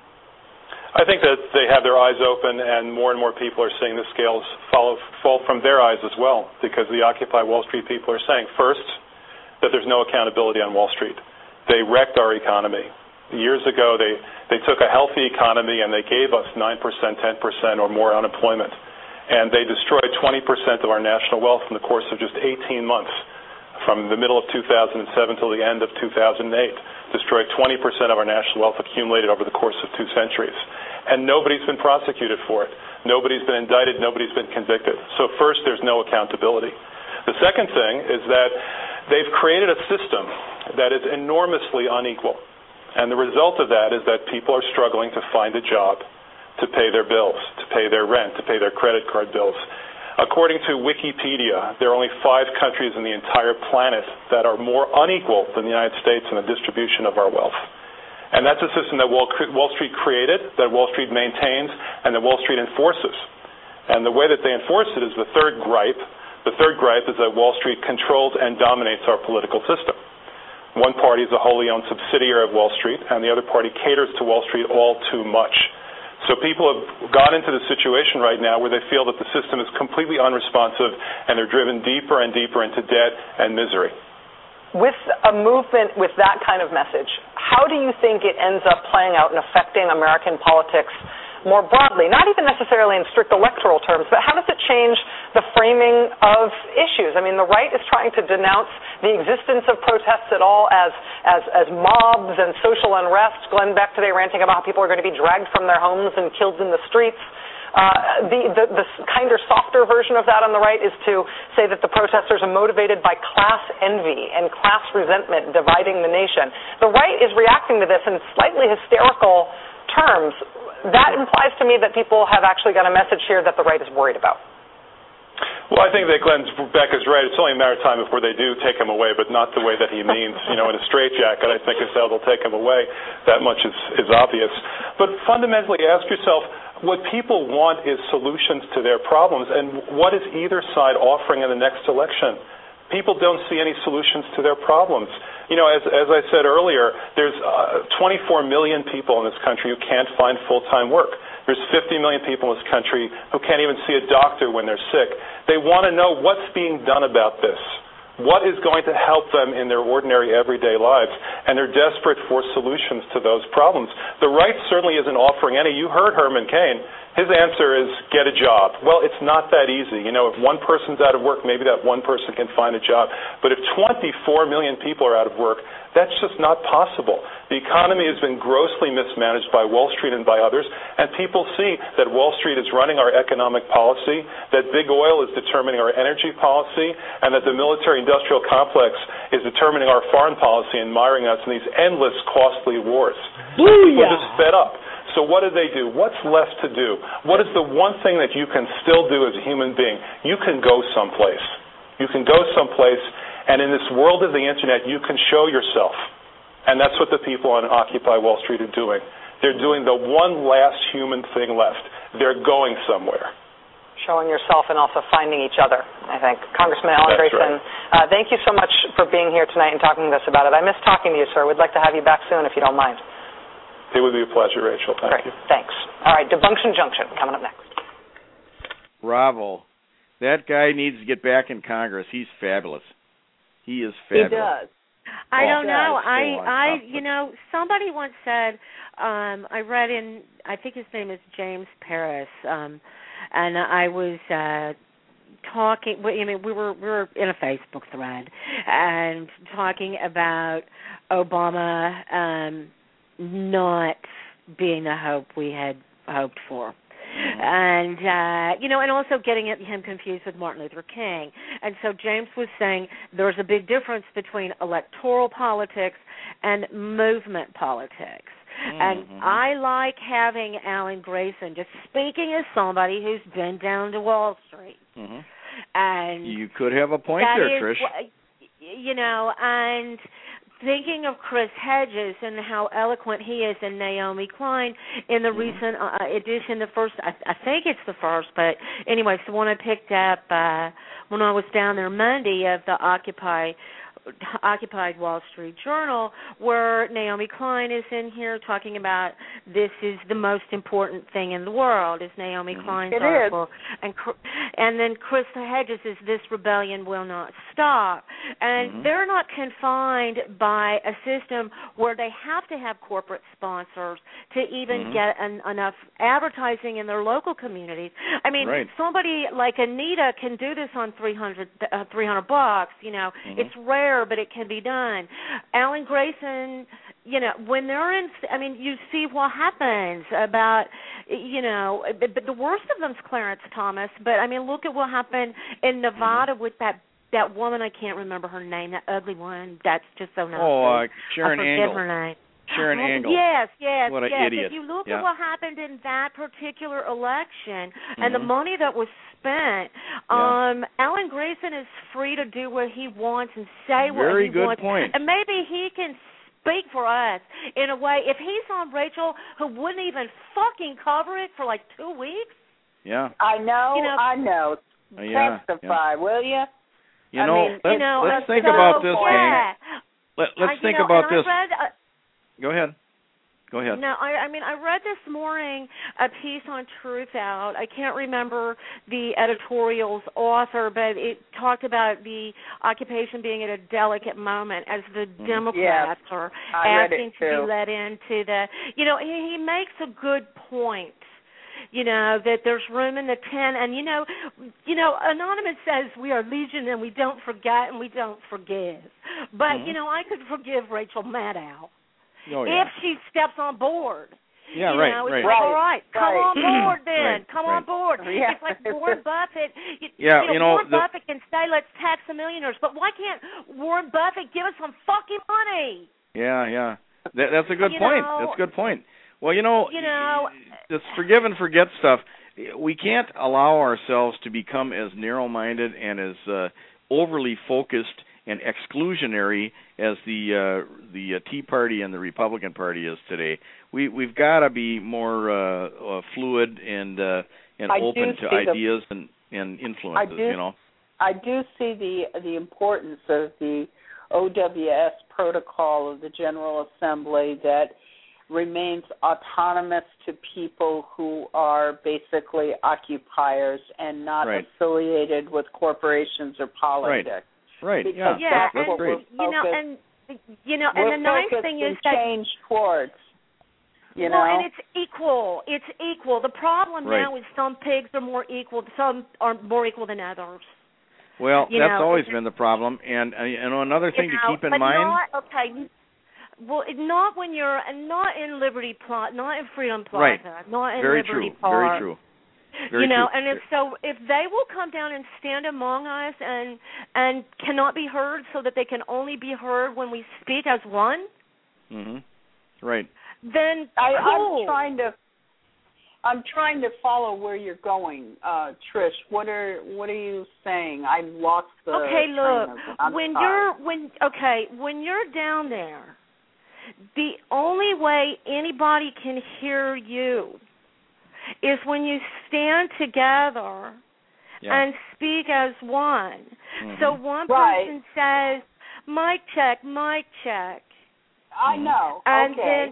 I think that they have their eyes open, and more people are seeing the scales fall from their eyes as well, because the Occupy Wall Street people are saying, first, that there's no accountability on Wall Street. They wrecked our economy. Years ago, they took a healthy economy and they gave us 9%, 10% or more unemployment. And they destroyed 20% of our national wealth in the course of just 18 months, from the middle of 2007 till the end of 2008. Destroyed 20% of our national wealth accumulated over the course of 2 centuries. And nobody's been prosecuted for it. Nobody's been indicted. Nobody's been convicted. So first, there's no accountability. The second thing is that they've created a system that is enormously unequal. And the result of that is that people are struggling to find a job, to pay their bills, to pay their rent, to pay their credit card bills. According to Wikipedia, there are only 5 countries in the entire planet that are more unequal than the United States in the distribution of our wealth. And that's a system that Wall Street created, that Wall Street maintains, and that Wall Street enforces. And the way that they enforce it is the third gripe. The third gripe is that Wall Street controls and dominates our political system. One party is a wholly owned subsidiary of Wall Street, and the other party caters to Wall Street all too much. So people have got into the situation right now where they feel that the system is completely unresponsive, and they're driven deeper and deeper into debt and misery. With a movement with that kind of message, how do you think it ends up playing out and affecting American politics more broadly, not even necessarily in strict electoral terms, but how does it change the framing of issues? I mean, the right is trying to denounce the existence of protests at all as mobs and social unrest. Glenn Beck today ranting about how people are going to be dragged from their homes and killed in the streets. The kinder, softer version of that on the right is to say that the protesters are motivated by class envy and class resentment dividing the nation. The right is reacting to this in slightly hysterical terms. That implies to me that people have actually got a message here that the right is worried about. Well, I think that Glenn Beck is right. It's only a matter of time before they do take him away, but not the way that he means, in a straitjacket. I think they'll take him away. That much is obvious. But fundamentally, ask yourself, what people want is solutions to their problems, and what is either side offering in the next election? People don't see any solutions to their problems. As I said earlier, there's 24 million people in this country who can't find full-time work. There's 50 million people in this country who can't even see a doctor when they're sick. They want to know what's being done about this. What is going to help them in their ordinary everyday lives? And they're desperate for solutions to those problems. The right certainly isn't offering any. You heard Herman Cain. His answer is get a job. Well, it's not that easy. You know, if one person's out of work, maybe that one person can find a job. But if 24 million people are out of work, that's just not possible. The economy has been grossly mismanaged by Wall Street and by others, and people see that Wall Street is running our economic policy, that big oil is determining our energy policy, and that the military-industrial complex is determining our foreign policy and miring us in these endless, costly wars. People are just fed up. So what do? What's left to do? What is the one thing that you can still do as a human being? You can go someplace. You can go someplace, and in this world of the Internet, you can show yourself. And that's what the people on Occupy Wall Street are doing. They're doing the one last human thing left. They're going somewhere. Showing yourself and also finding each other, I think. Congressman Alan Grayson, right. Thank you so much for being here tonight and talking to us about it. I miss talking to you, sir. We'd like to have you back soon if you don't mind. It would be a pleasure, Rachel. Thank you. Thanks. All right, Debunction Junction coming up next. Bravo. That guy needs to get back in Congress. He's fabulous. He is fabulous. He does. I don't know. You know, somebody once said, I read in, I think his name is James Paris, and I was talking. I mean, we were in a Facebook thread and talking about Obama not being the hope we had hoped for. And, you know, and also getting him confused with Martin Luther King. And so James was saying there's a big difference between electoral politics and movement politics. And I like having Alan Grayson just speaking as somebody who's been down to Wall Street. And you could have a point there, Trish. You know, and thinking of Chris Hedges and how eloquent he is, and Naomi Klein in the recent edition, the first, I think it's the first, but anyway, it's the one I picked up when I was down there Monday of the Occupied Wall Street Journal, where Naomi Klein is in here talking about this is the most important thing in the world, is Naomi Klein's article. And then Chris Hedges is This Rebellion Will Not Stop. And they're not confined by a system where they have to have corporate sponsors to even get enough advertising in their local communities. I mean, somebody like Anita can do this on $300, you know. It's rare, but it can be done. Alan Grayson, you know, when they're in, I mean, you see what happens about, you know, but the worst of them's Clarence Thomas. But, I mean, look at what happened in Nevada with that woman, I can't remember her name, that ugly one, that's just so nasty. Oh, Sharon Angle. I forget her name. Sharon Angle. Yes. What an idiot. If you look at what happened in that particular election and the money that was spent, Alan Grayson is free to do what he wants and say what he wants. Very good point. And maybe he can speak for us in a way. If he's on Rachel, who wouldn't even fucking cover it for like 2 weeks. Yeah. I know. Testify, will you? You know, let's think about this thing. Let's think about this. Go ahead. No, I mean, I read this morning a piece on Truth Out. I can't remember the editorial's author, but it talked about the occupation being at a delicate moment as the Democrats are asking to be let into the, you know, he makes a good point. You know, that there's room in the tent, and you know, Anonymous says we are legion and we don't forget and we don't forgive. But you know, I could forgive Rachel Maddow if she steps on board. Yeah, you know, it's like, all right, come on board then. Come on board. Yeah. It's like Warren Buffett. Warren Buffett can say, let's tax the millionaires, but why can't Warren Buffett give us some fucking money? Yeah. That's a good point. That's a good point. Well, you know, this forgive and forget stuff, we can't allow ourselves to become as narrow-minded and as overly focused and exclusionary as the Tea Party and the Republican Party is today. We've got to be more fluid and open to ideas and influences. I do see the importance of the OWS protocol of the General Assembly that remains autonomous to people who are basically occupiers and not affiliated with corporations or politics. Right. Because that's great. And the nice thing is that change towards. You well, know? and it's equal. It's equal. The problem now is some pigs are more equal. Some are more equal than others. Well, that's always been the problem. And another thing to keep in mind. Not when you're not in Liberty Plaza, not in Freedom Plaza, right. not in Very Liberty true. Park. Very true. Very you know, true. and if they will come down and stand among us and cannot be heard, so that they can only be heard when we speak as one. Mhm. Right. Then I'm trying to follow where you're going, Trish. What are you saying? I lost the. Okay, look. When you're down there, the only way anybody can hear you is when you stand together and speak as one. Mm-hmm. So one person says, "Mic check, mic check." I know. And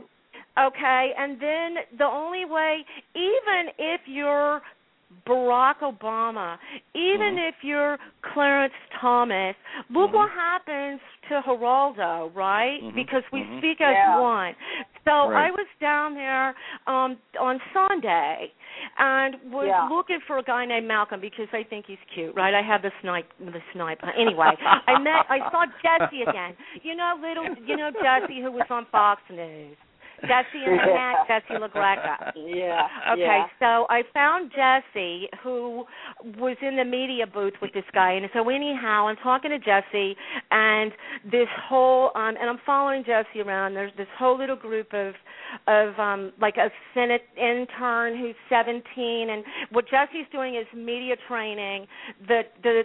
then the only way, even if you're Barack Obama, even if you're Clarence Thomas, look what happens to Geraldo, right? Because we speak as one. So I was down there on Sunday and was looking for a guy named Malcolm because I think he's cute, right? I have the snipe. Anyway, I saw Jesse again. You know Jesse who was on Fox News. Jesse in the hat, Jesse LaGreca. Yeah. Okay, so I found Jesse, who was in the media booth with this guy, and so anyhow, I'm talking to Jesse, and this whole, and I'm following Jesse around. There's this whole little group of like a Senate intern who's 17, and what Jesse's doing is media training the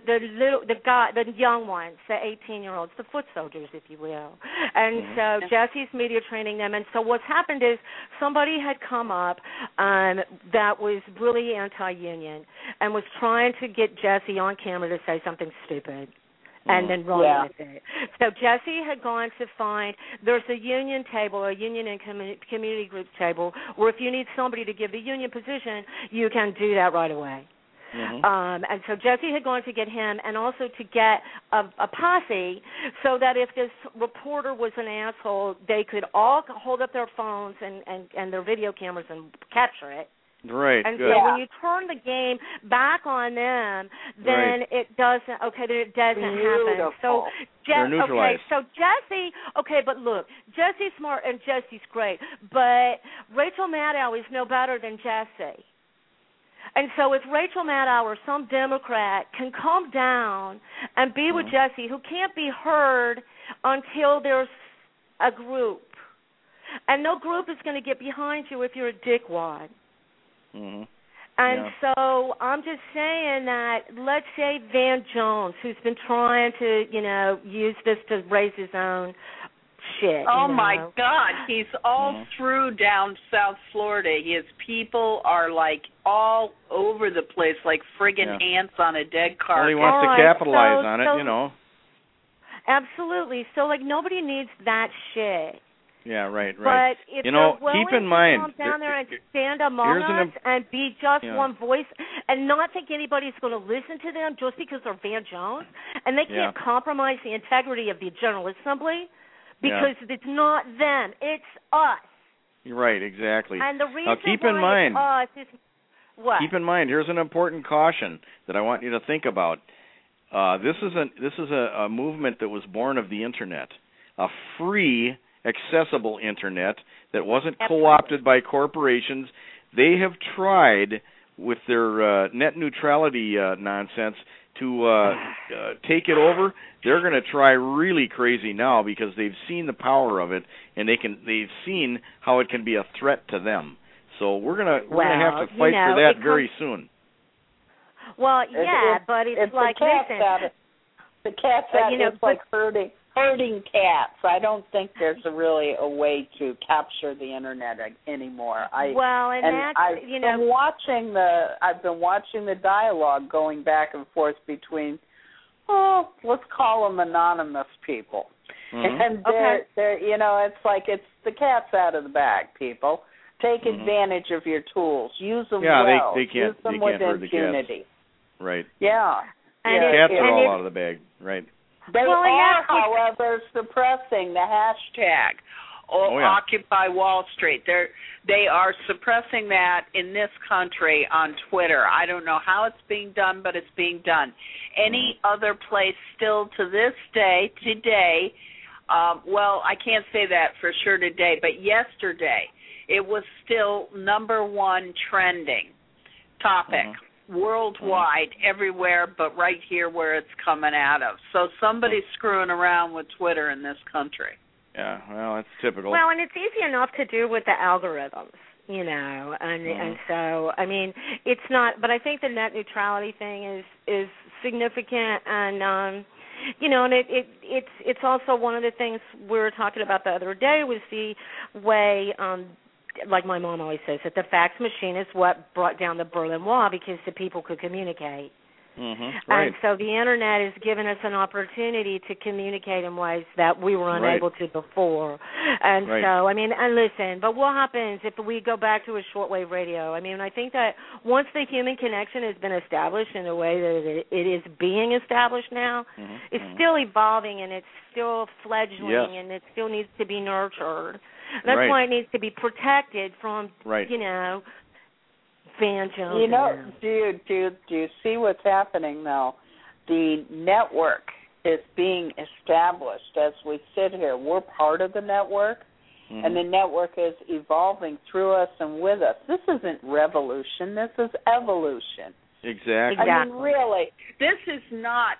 young ones, the 18-year-olds, the foot soldiers, if you will, and so Jesse's media training them, and so what's happened is somebody had come up that was really anti-union and was trying to get Jesse on camera to say something stupid and then run with it. So Jesse had gone to find, there's a union table, a union and community groups table, where if you need somebody to give the union position, you can do that right away. And so Jesse had gone to get him and also to get a posse so that if this reporter was an asshole, they could all hold up their phones and their video cameras and capture it. Right. And good. so when you turn the game back on them, then it doesn't happen. So so Jesse, but look, Jesse's smart and Jesse's great, but Rachel Maddow is no better than Jesse. And so if Rachel Maddow or some Democrat can come down and be with Jesse, who can't be heard until there's a group, and no group is going to get behind you if you're a dickwad. And so I'm just saying that, let's say Van Jones, who's been trying to, use this to raise his own shit. Oh, my God. He's all through down South Florida. His people are, like, all over the place, like friggin' ants on a dead carcass. Well, he wants to capitalize on it, Absolutely. So, like, nobody needs that shit. Yeah, right. But if they're willing keep in mind, to come down there and stand among us and be just one voice and not think anybody's going to listen to them just because they're Van Jones, and they can't compromise the integrity of the General Assembly because it's not them, it's us. Right, exactly. And the reason keep in mind, us is what? Keep in mind, here's an important caution that I want you to think about. This is a movement that was born of the Internet, a free, accessible Internet that wasn't co-opted by corporations. They have tried with their net neutrality nonsense to take it over. They're going to try really crazy now because they've seen the power of it, and they've seen how it can be a threat to them. So we're gonna have to fight for that very soon. Well, but it's like, listen, the cat's it's like herding cats. I don't think there's really a way to capture the Internet anymore. I've been watching the dialogue going back and forth between, let's call them anonymous people, and they're it's like it's the cat's out of the bag, people. Take advantage of your tools. Use them well. They can't. Use them with impunity. Cats. Right. Yeah. Cats are all out of the bag. Right. They are, however, suppressing the hashtag Occupy Wall Street. They are suppressing that in this country on Twitter. I don't know how it's being done, but it's being done. Any other place still to this day, today, well, I can't say that for sure today, but yesterday, it was still number one trending topic worldwide, everywhere, but right here where it's coming out of. So somebody's screwing around with Twitter in this country. Yeah, well, that's typical. Well, and it's easy enough to do with the algorithms, you know, and so, I mean, it's not, but I think the net neutrality thing is significant, and you know, and it's also one of the things we were talking about the other day was the way, like my mom always says, that the fax machine is what brought down the Berlin Wall because the people could communicate. Right. And so the Internet has given us an opportunity to communicate in ways that we were unable to before. And so, I mean, and listen, but what happens if we go back to a shortwave radio? I mean, I think that once the human connection has been established in the way that it is being established now, it's still evolving and it's still fledgling and it still needs to be nurtured. That's why it needs to be protected from, you know, banjos. You know, do you see what's happening now? The network is being established as we sit here. We're part of the network, and the network is evolving through us and with us. This isn't revolution. This is evolution. Exactly. I mean, really, this is not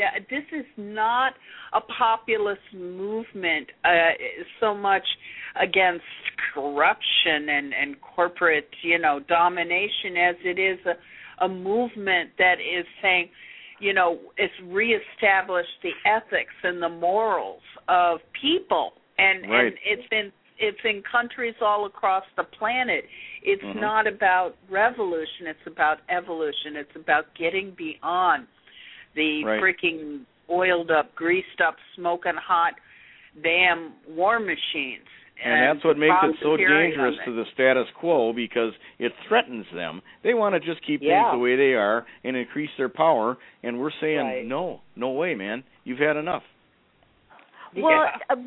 a populist movement so much against corruption and corporate, you know, domination as it is a movement that is saying, you know, it's reestablished the ethics and the morals of people, and it's in countries all across the planet. It's not about revolution. It's about evolution. It's about getting beyond the freaking oiled up, greased up, smoking hot damn war machines. And that's what makes it so dangerous to the status quo, because it threatens them. They want to just keep things the way they are and increase their power, and we're saying, no way, man. You've had enough. Well,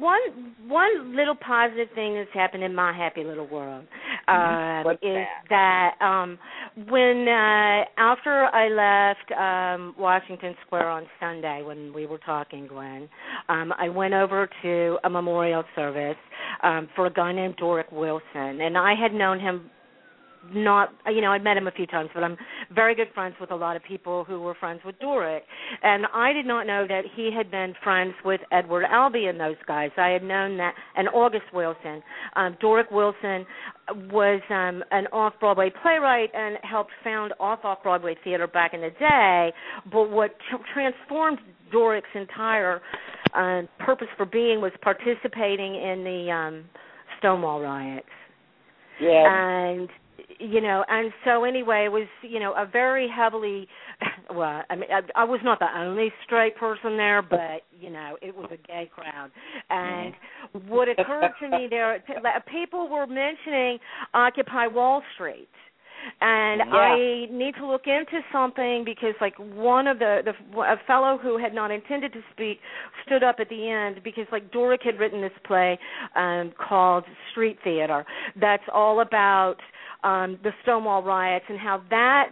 one little positive thing that's happened in my happy little world is that when after I left Washington Square on Sunday when we were talking, Glenn, I went over to a memorial service for a guy named Doric Wilson, and I had known him. I'd met him a few times, but I'm very good friends with a lot of people who were friends with Doric. And I did not know that he had been friends with Edward Albee and those guys. I had known that, and August Wilson. Doric Wilson was an off-Broadway playwright and helped found off-Broadway theater back in the day. But what transformed Doric's entire purpose for being was participating in the Stonewall riots. And and so anyway, it was, a very heavily, well, I mean, I was not the only straight person there, but, it was a gay crowd. And what occurred to me there, people were mentioning Occupy Wall Street. And I need to look into something because, like, one of a fellow who had not intended to speak stood up at the end because, like, Doric had written this play called Street Theater that's all about the Stonewall riots and how that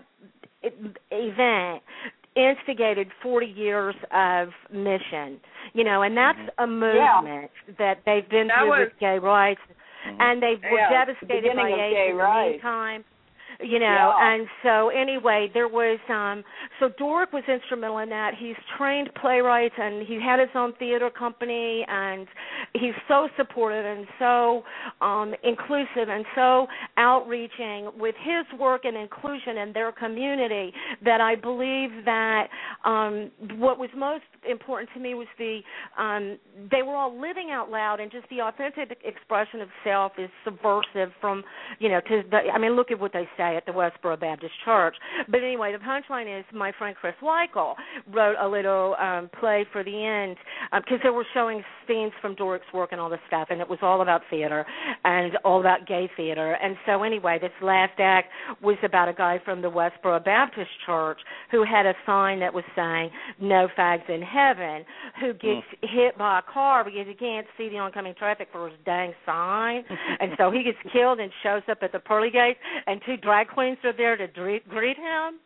event instigated 40 years of mission, and that's a movement that they've been through with gay rights, and they were devastated by AIDS in the meantime. And so anyway, there was, so Doric was instrumental in that. He's trained playwrights and he had his own theater company, and he's so supportive and so inclusive and so outreaching with his work and inclusion in their community that I believe that what was most important to me was they were all living out loud, and just the authentic expression of self is subversive from, look at what they say at the Westboro Baptist Church. But anyway, the punchline is my friend Chris Weichel wrote a little play for the end because they were showing themes from Doric's work and all this stuff, and it was all about theater and all about gay theater. And so anyway, this last act was about a guy from the Westboro Baptist Church who had a sign that was saying, "No fags in heaven," who gets hit by a car because he can't see the oncoming traffic for his dang sign. And so he gets killed and shows up at the pearly gates, and 2 drag queens are there to greet him.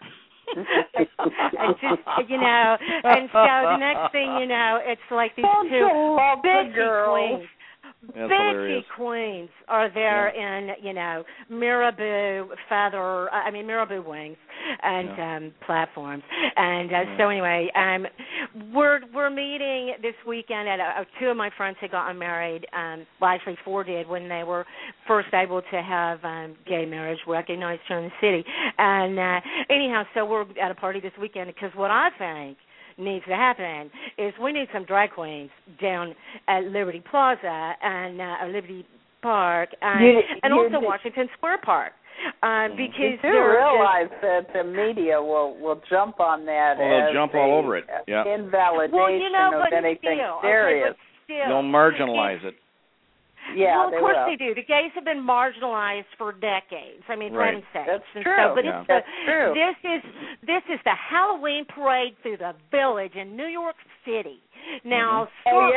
And just, and so the next thing you know, it's like these 2 bitchy queens. Bitchy queens are there in, Marabou Marabou wings and platforms. And so anyway, we're meeting this weekend at 2 of my friends had gotten married. Well, actually 4 did when they were first able to have gay marriage recognized here in the city. And anyhow, so we're at a party this weekend because what I think needs to happen is we need some drag queens down at Liberty Plaza and Liberty Park and also Washington Square Park. Because you realize that the media will jump on that they'll jump all over it. Yeah. Invalidation of anything serious. Okay, still, they'll marginalize it. Yeah, well, of course they do. The gays have been marginalized for decades. I mean, right. That's true. That's true. This is the Halloween parade through the Village in New York City. Now,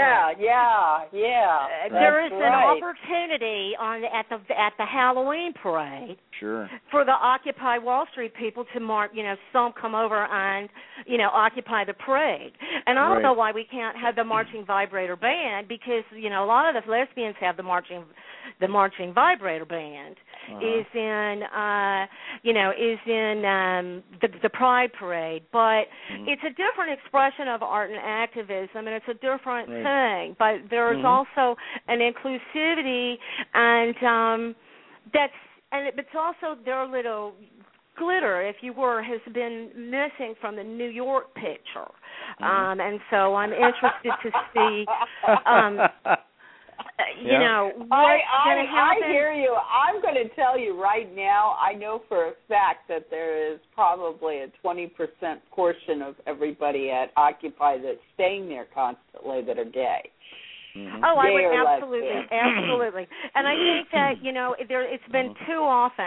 there is an opportunity at the Halloween parade. Sure. For the Occupy Wall Street people to some come over and occupy the parade. And I don't know why we can't have the marching vibrator band because a lot of the lesbians have the marching vibrator band. Is in the Pride Parade, but it's a different expression of art and activism, and it's a different thing. But there's also an inclusivity, and it's also their little glitter, if you were, has been missing from the New York picture, and so I'm interested to see. What's going to happen. I hear you. I'm going to tell you right now, I know for a fact that there is probably a 20% portion of everybody at Occupy that's staying there constantly that are gay. Oh, I would absolutely. And I think that, it's been too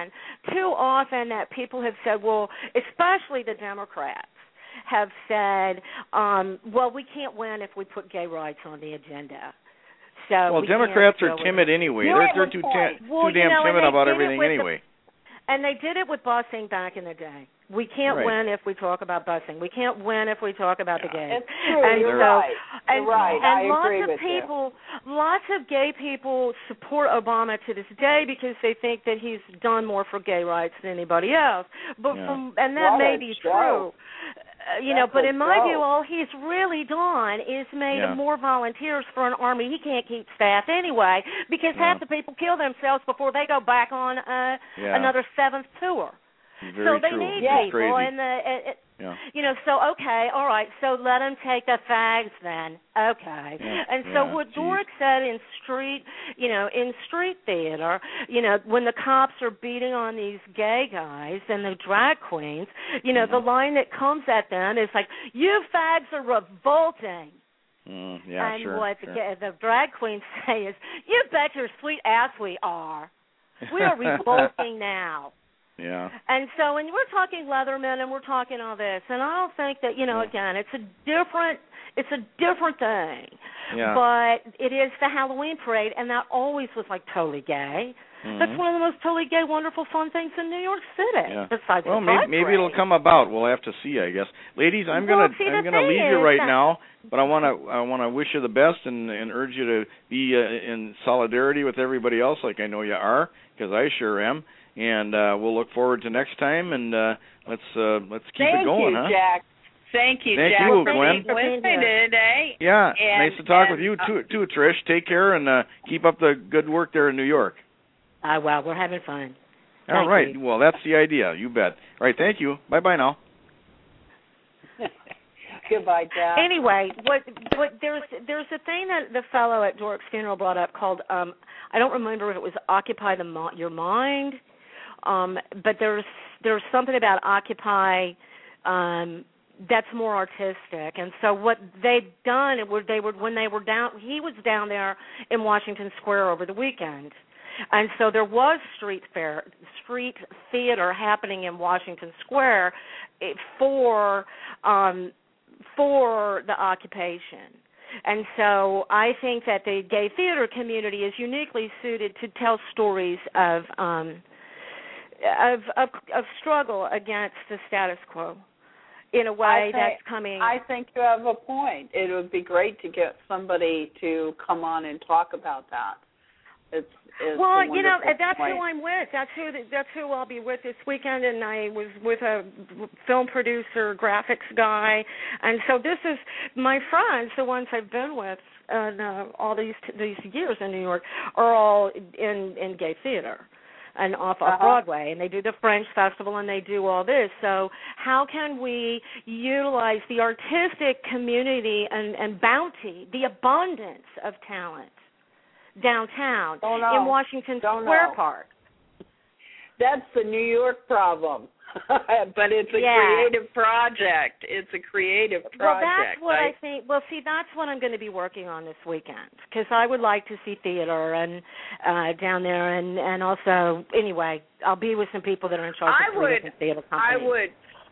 often that people have said, well, especially the Democrats, have said, well, we can't win if we put gay rights on the agenda. So Democrats are timid anyway. They're too damn timid about everything anyway. And they did it with busing back in the day. We can't win if we talk about busing. We can't win if we talk about the gays. It's true. And You're right. And I agree with lots of gay people support Obama to this day because they think that he's done more for gay rights than anybody else. But that may be true. But in my view, all he's really done is made more volunteers for an army. He can't keep staff anyway because half the people kill themselves before they go back on another 7th tour. Very so they true. need It's people, crazy. and so okay, all right. So let them take the fags then. Okay, and so what Doric said in street theater, when the cops are beating on these gay guys and the drag queens, the line that comes at them is like, "You fags are revolting." And what the drag queens say is, "You bet your sweet ass we are. We are revolting now." Yeah. And so, and we're talking Leatherman, and we're talking all this, and I don't think that again, it's a different thing. Yeah. But it is the Halloween parade, and that always was like totally gay. That's one of the most totally gay, wonderful, fun things in New York City. Yeah. Besides well, the maybe it'll come about. We'll have to see, I guess. Ladies, I'm gonna leave you right now, but I wanna wish you the best and urge you to be in solidarity with everybody else, like I know you are, because I sure am. And we'll look forward to next time, and let's keep it going, Thank you, Jack. Thank you, Jack, for Gwen. being with me today. Yeah, nice to talk with you too, Trish. Take care and keep up the good work there in New York. Well, we're having fun. All right. Well, that's the idea. You bet. All right. Thank you. Bye now. Goodbye, Jack. Anyway, what there's a thing that the fellow at Doric's funeral brought up called I don't remember if it was Occupy Your Mind. But there's something about Occupy that's more artistic. And so what they've done, he was down there in Washington Square over the weekend. And so there was street theater happening in Washington Square for the occupation. And so I think that the gay theater community is uniquely suited to tell stories of struggle against the status quo in a way that's coming. I think you have a point. It would be great to get somebody to come on and talk about that. It's well, you know, that's point. who I'm with. That's who I'll be with this weekend. And I was with a film producer, graphics guy, and so this is my friends, the ones I've been with, and all these years in New York, are all in gay theater and off Broadway, and they do the French Festival, and they do all this. So how can we utilize the artistic community and bounty, the abundance of talent downtown in Washington Square Park? That's the New York problem. But it's a creative project. It's a creative project. Well, that's what I think. Well, see, that's what I'm going to be working on this weekend, because I would like to see theater and down there, and also, anyway, I'll be with some people that are in charge of theater companies.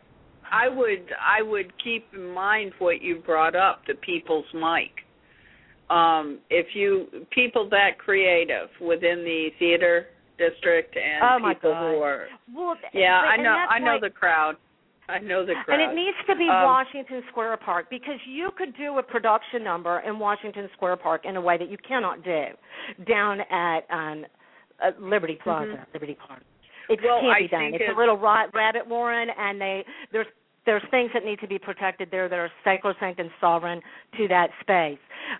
I would keep in mind what you brought up, the People's Mic. People that creative within the theater district and people who are, I know the crowd. I know the crowd. And it needs to be Washington Square Park, because you could do a production number in Washington Square Park in a way that you cannot do down at Liberty Plaza, Liberty Park. It can't be done. It's a little rabbit warren, and there's things that need to be protected there that are sacrosanct and sovereign to that space.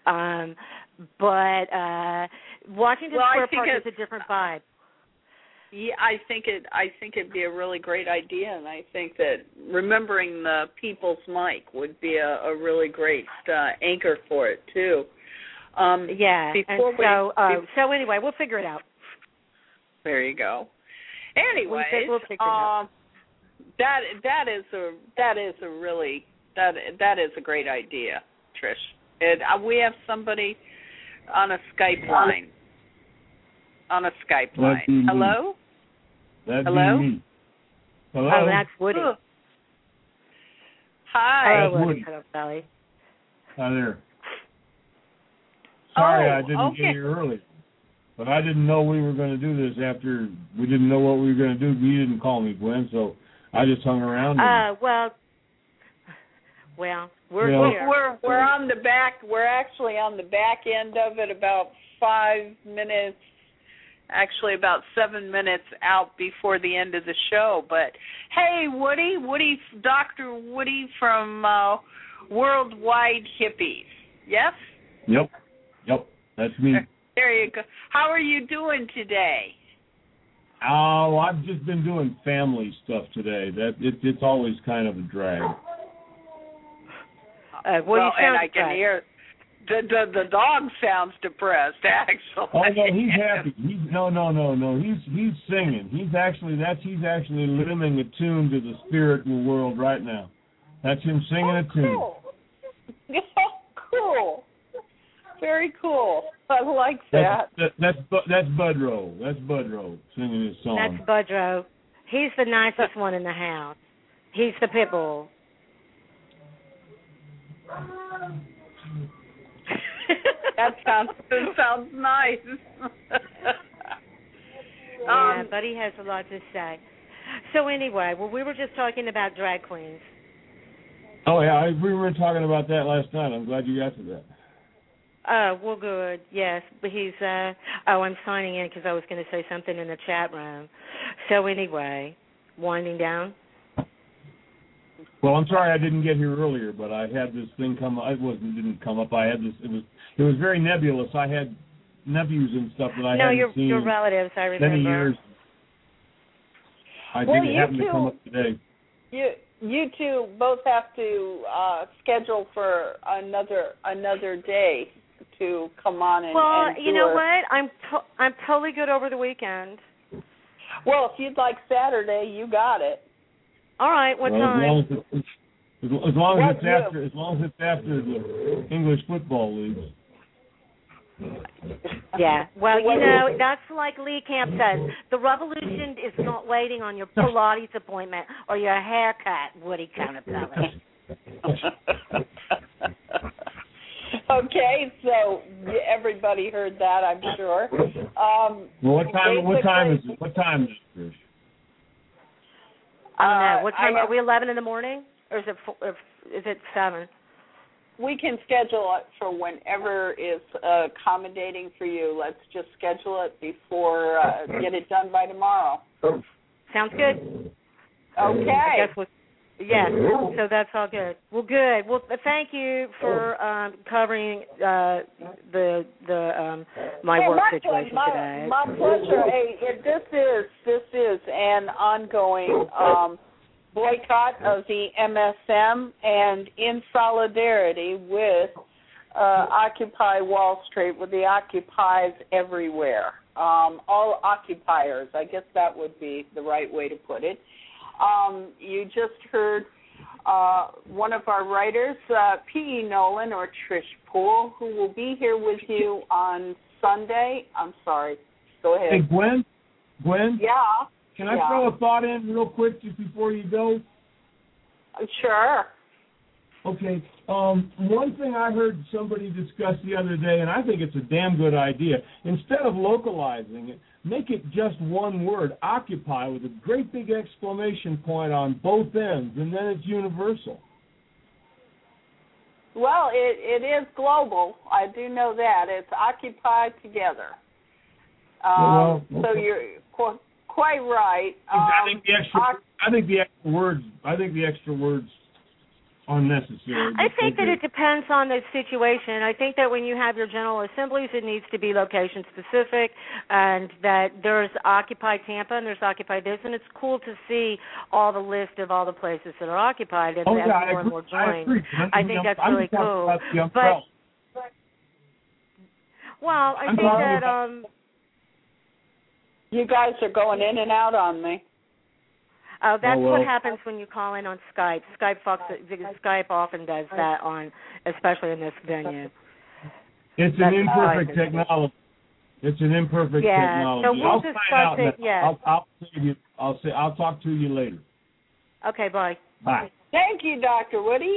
But Washington Square Park is a different vibe. Yeah, I think it'd be a really great idea, and I think that remembering the People's Mic would be a really great anchor for it too. So anyway, we'll figure it out. There you go. Anyways, we'll figure it out. That is a great idea, Trish. We have somebody on a Skype line. Hello? Hello? Me. Hello? Oh, that's Woody. Oh. Hi. That's Woody. Hello, Sally. Hi there. Sorry I didn't get here early. But I didn't know we were going to do this after we didn't know what we were going to do. You didn't call me, Gwen, so I just hung around. We're on the back. We're actually on the back end of it, about 5 minutes. Actually, about 7 minutes out before the end of the show. But hey, Woody, Dr. Woody from Worldwide Hippies. Yes. Yep, that's me. There you go. How are you doing today? Oh, I've just been doing family stuff today. It's always kind of a drag. And I can hear the dog sounds depressed. Actually. Oh no, he's happy. No. He's singing. He's actually living a tune to the spiritual world right now. That's him singing a tune. Cool. Very cool. I like that. That's Budrow. That's Budrow singing his song. That's Budrow. He's the nicest one in the house. He's the pit bull. That sounds nice. Buddy has a lot to say. So anyway, we were just talking about drag queens. Oh yeah, we were talking about that last night. I'm glad you got to that. Oh, well, good. Yes, but he's. I'm signing in because I was going to say something in the chat room. So anyway, winding down. Well, I'm sorry I didn't get here earlier, but I had this thing come up. Didn't come up. I had this. It was very nebulous. I had nephews and stuff that I hadn't seen. Your relatives, I remember. Many years. I didn't happen to come up today. You two both have to schedule for another day to come on and. Well, you know what? I'm totally good over the weekend. Well, if you'd like Saturday, you got it. All right, what time? As long as it's after the English Football League. Yeah. Well, that's like Lee Camp says. The revolution is not waiting on your Pilates appointment or your haircut, Woody Counterpelli. Okay, so everybody heard that, I'm sure. Well, what time is it? What time is it? I don't know. What time are we? 11 in the morning, or is it 7? We can schedule it for whenever is accommodating for you. Let's just schedule it before get it done by tomorrow. Sounds good. Okay. I guess so that's all good. Well, good. Well, thank you for covering my work situation today. My pleasure. Hey, this is an ongoing boycott of the MSM, and in solidarity with Occupy Wall Street, with the occupies everywhere. All occupiers, I guess that would be the right way to put it. You just heard one of our writers, P.E. Nolan or Trish Poole, who will be here with you on Sunday. I'm sorry. Go ahead. Hey, Gwen? Yeah. Can I throw a thought in real quick just before you go? Sure. Okay. One thing I heard somebody discuss the other day, and I think it's a damn good idea, instead of localizing it, make it just one word, occupy, with a great big exclamation point on both ends, and then it's universal. Well, it is global. I do know that. It's occupied together. So you're quite right. I think the extra words unnecessary. I think that it depends on the situation. I think that when you have your General Assemblies, it needs to be location specific, and that there's Occupy Tampa and there's Occupy this, and it's cool to see all the list of all the places that are occupied and as more and more join. I think that's really cool. But well, I think that you guys are going in and out on me. That's what happens when you call in on Skype. Skype often does that especially in this venue. It's an imperfect technology. So we'll discuss it. Yeah. I'll talk to you later. Okay. Bye. Bye. Thank you, Dr. Woody.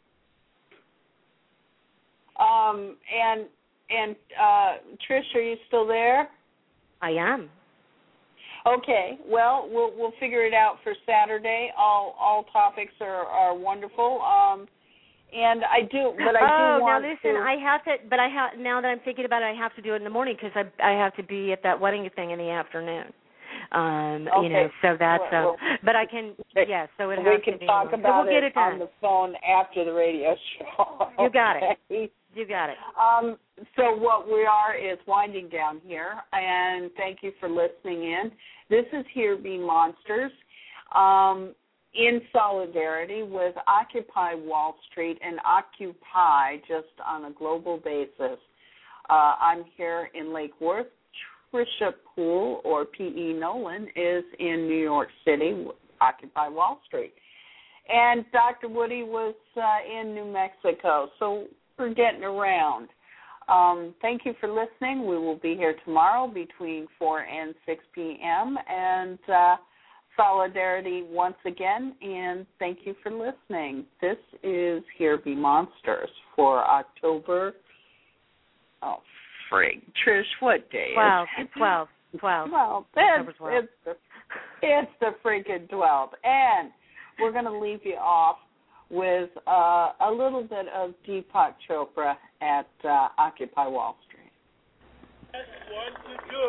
And Trish, are you still there? I am. Okay, well, we'll figure it out for Saturday. All topics are wonderful. And I do want now listen, to... now that I'm thinking about it, I have to do it in the morning because I have to be at that wedding thing in the afternoon. Okay. So that's but I can, so it has to be. We can talk about it on the phone after the radio show. You got it. You got it. So what we are is winding down here, and thank you for listening in. This is Here Be Monsters in solidarity with Occupy Wall Street and Occupy just on a global basis. I'm here in Lake Worth. Tricia Poole, or P.E. Nolan, is in New York City, Occupy Wall Street. And Dr. Woody was in New Mexico, so we're getting around. Thank you for listening. We will be here tomorrow between 4 and 6 p.m. And solidarity once again, and thank you for listening. This is Here Be Monsters for October. Oh, frig. Trish, what day is it? 12. Well, it's the freaking 12th. And we're going to leave you off with a little bit of Deepak Chopra at Occupy Wall Street. Just want to do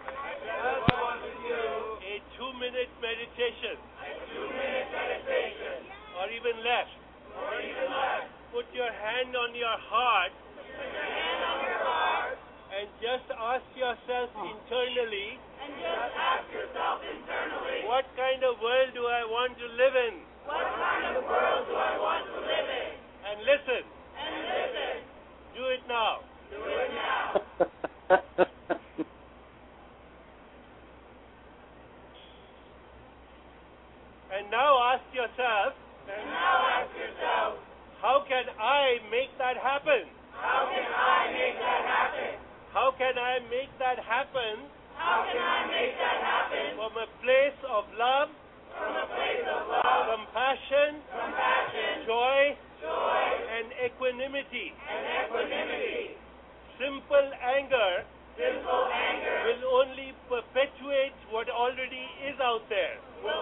a 2-minute meditation. Or even less. Put your hand on your heart. And just ask yourself internally. What kind of world do I want to live in? And listen. Do it now. And now ask yourself. can I make that happen? How can I make that happen? How can I make that happen? How can I make that happen? From a place of love, from a place of love, compassion, joy, and equanimity. Simple anger will only perpetuate what already is out there.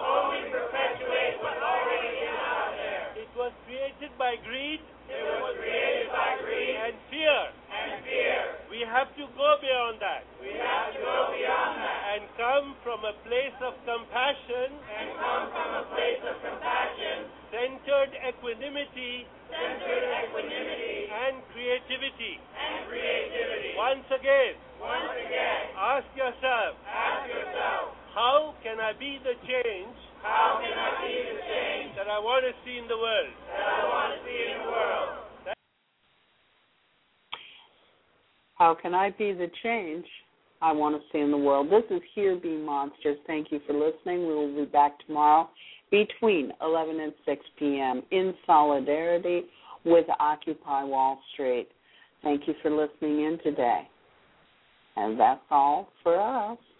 It was created by greed. And fear. We have to go beyond that. And come from a place of compassion. Centered equanimity. And creativity. Once again, ask yourself, how can I be the change that I want to see in the world? How can I be the change I want to see in the world? This is Here Be Monsters. Thank you for listening. We will be back tomorrow between 11 and 6 p.m. in solidarity with Occupy Wall Street. Thank you for listening in today. And that's all for us.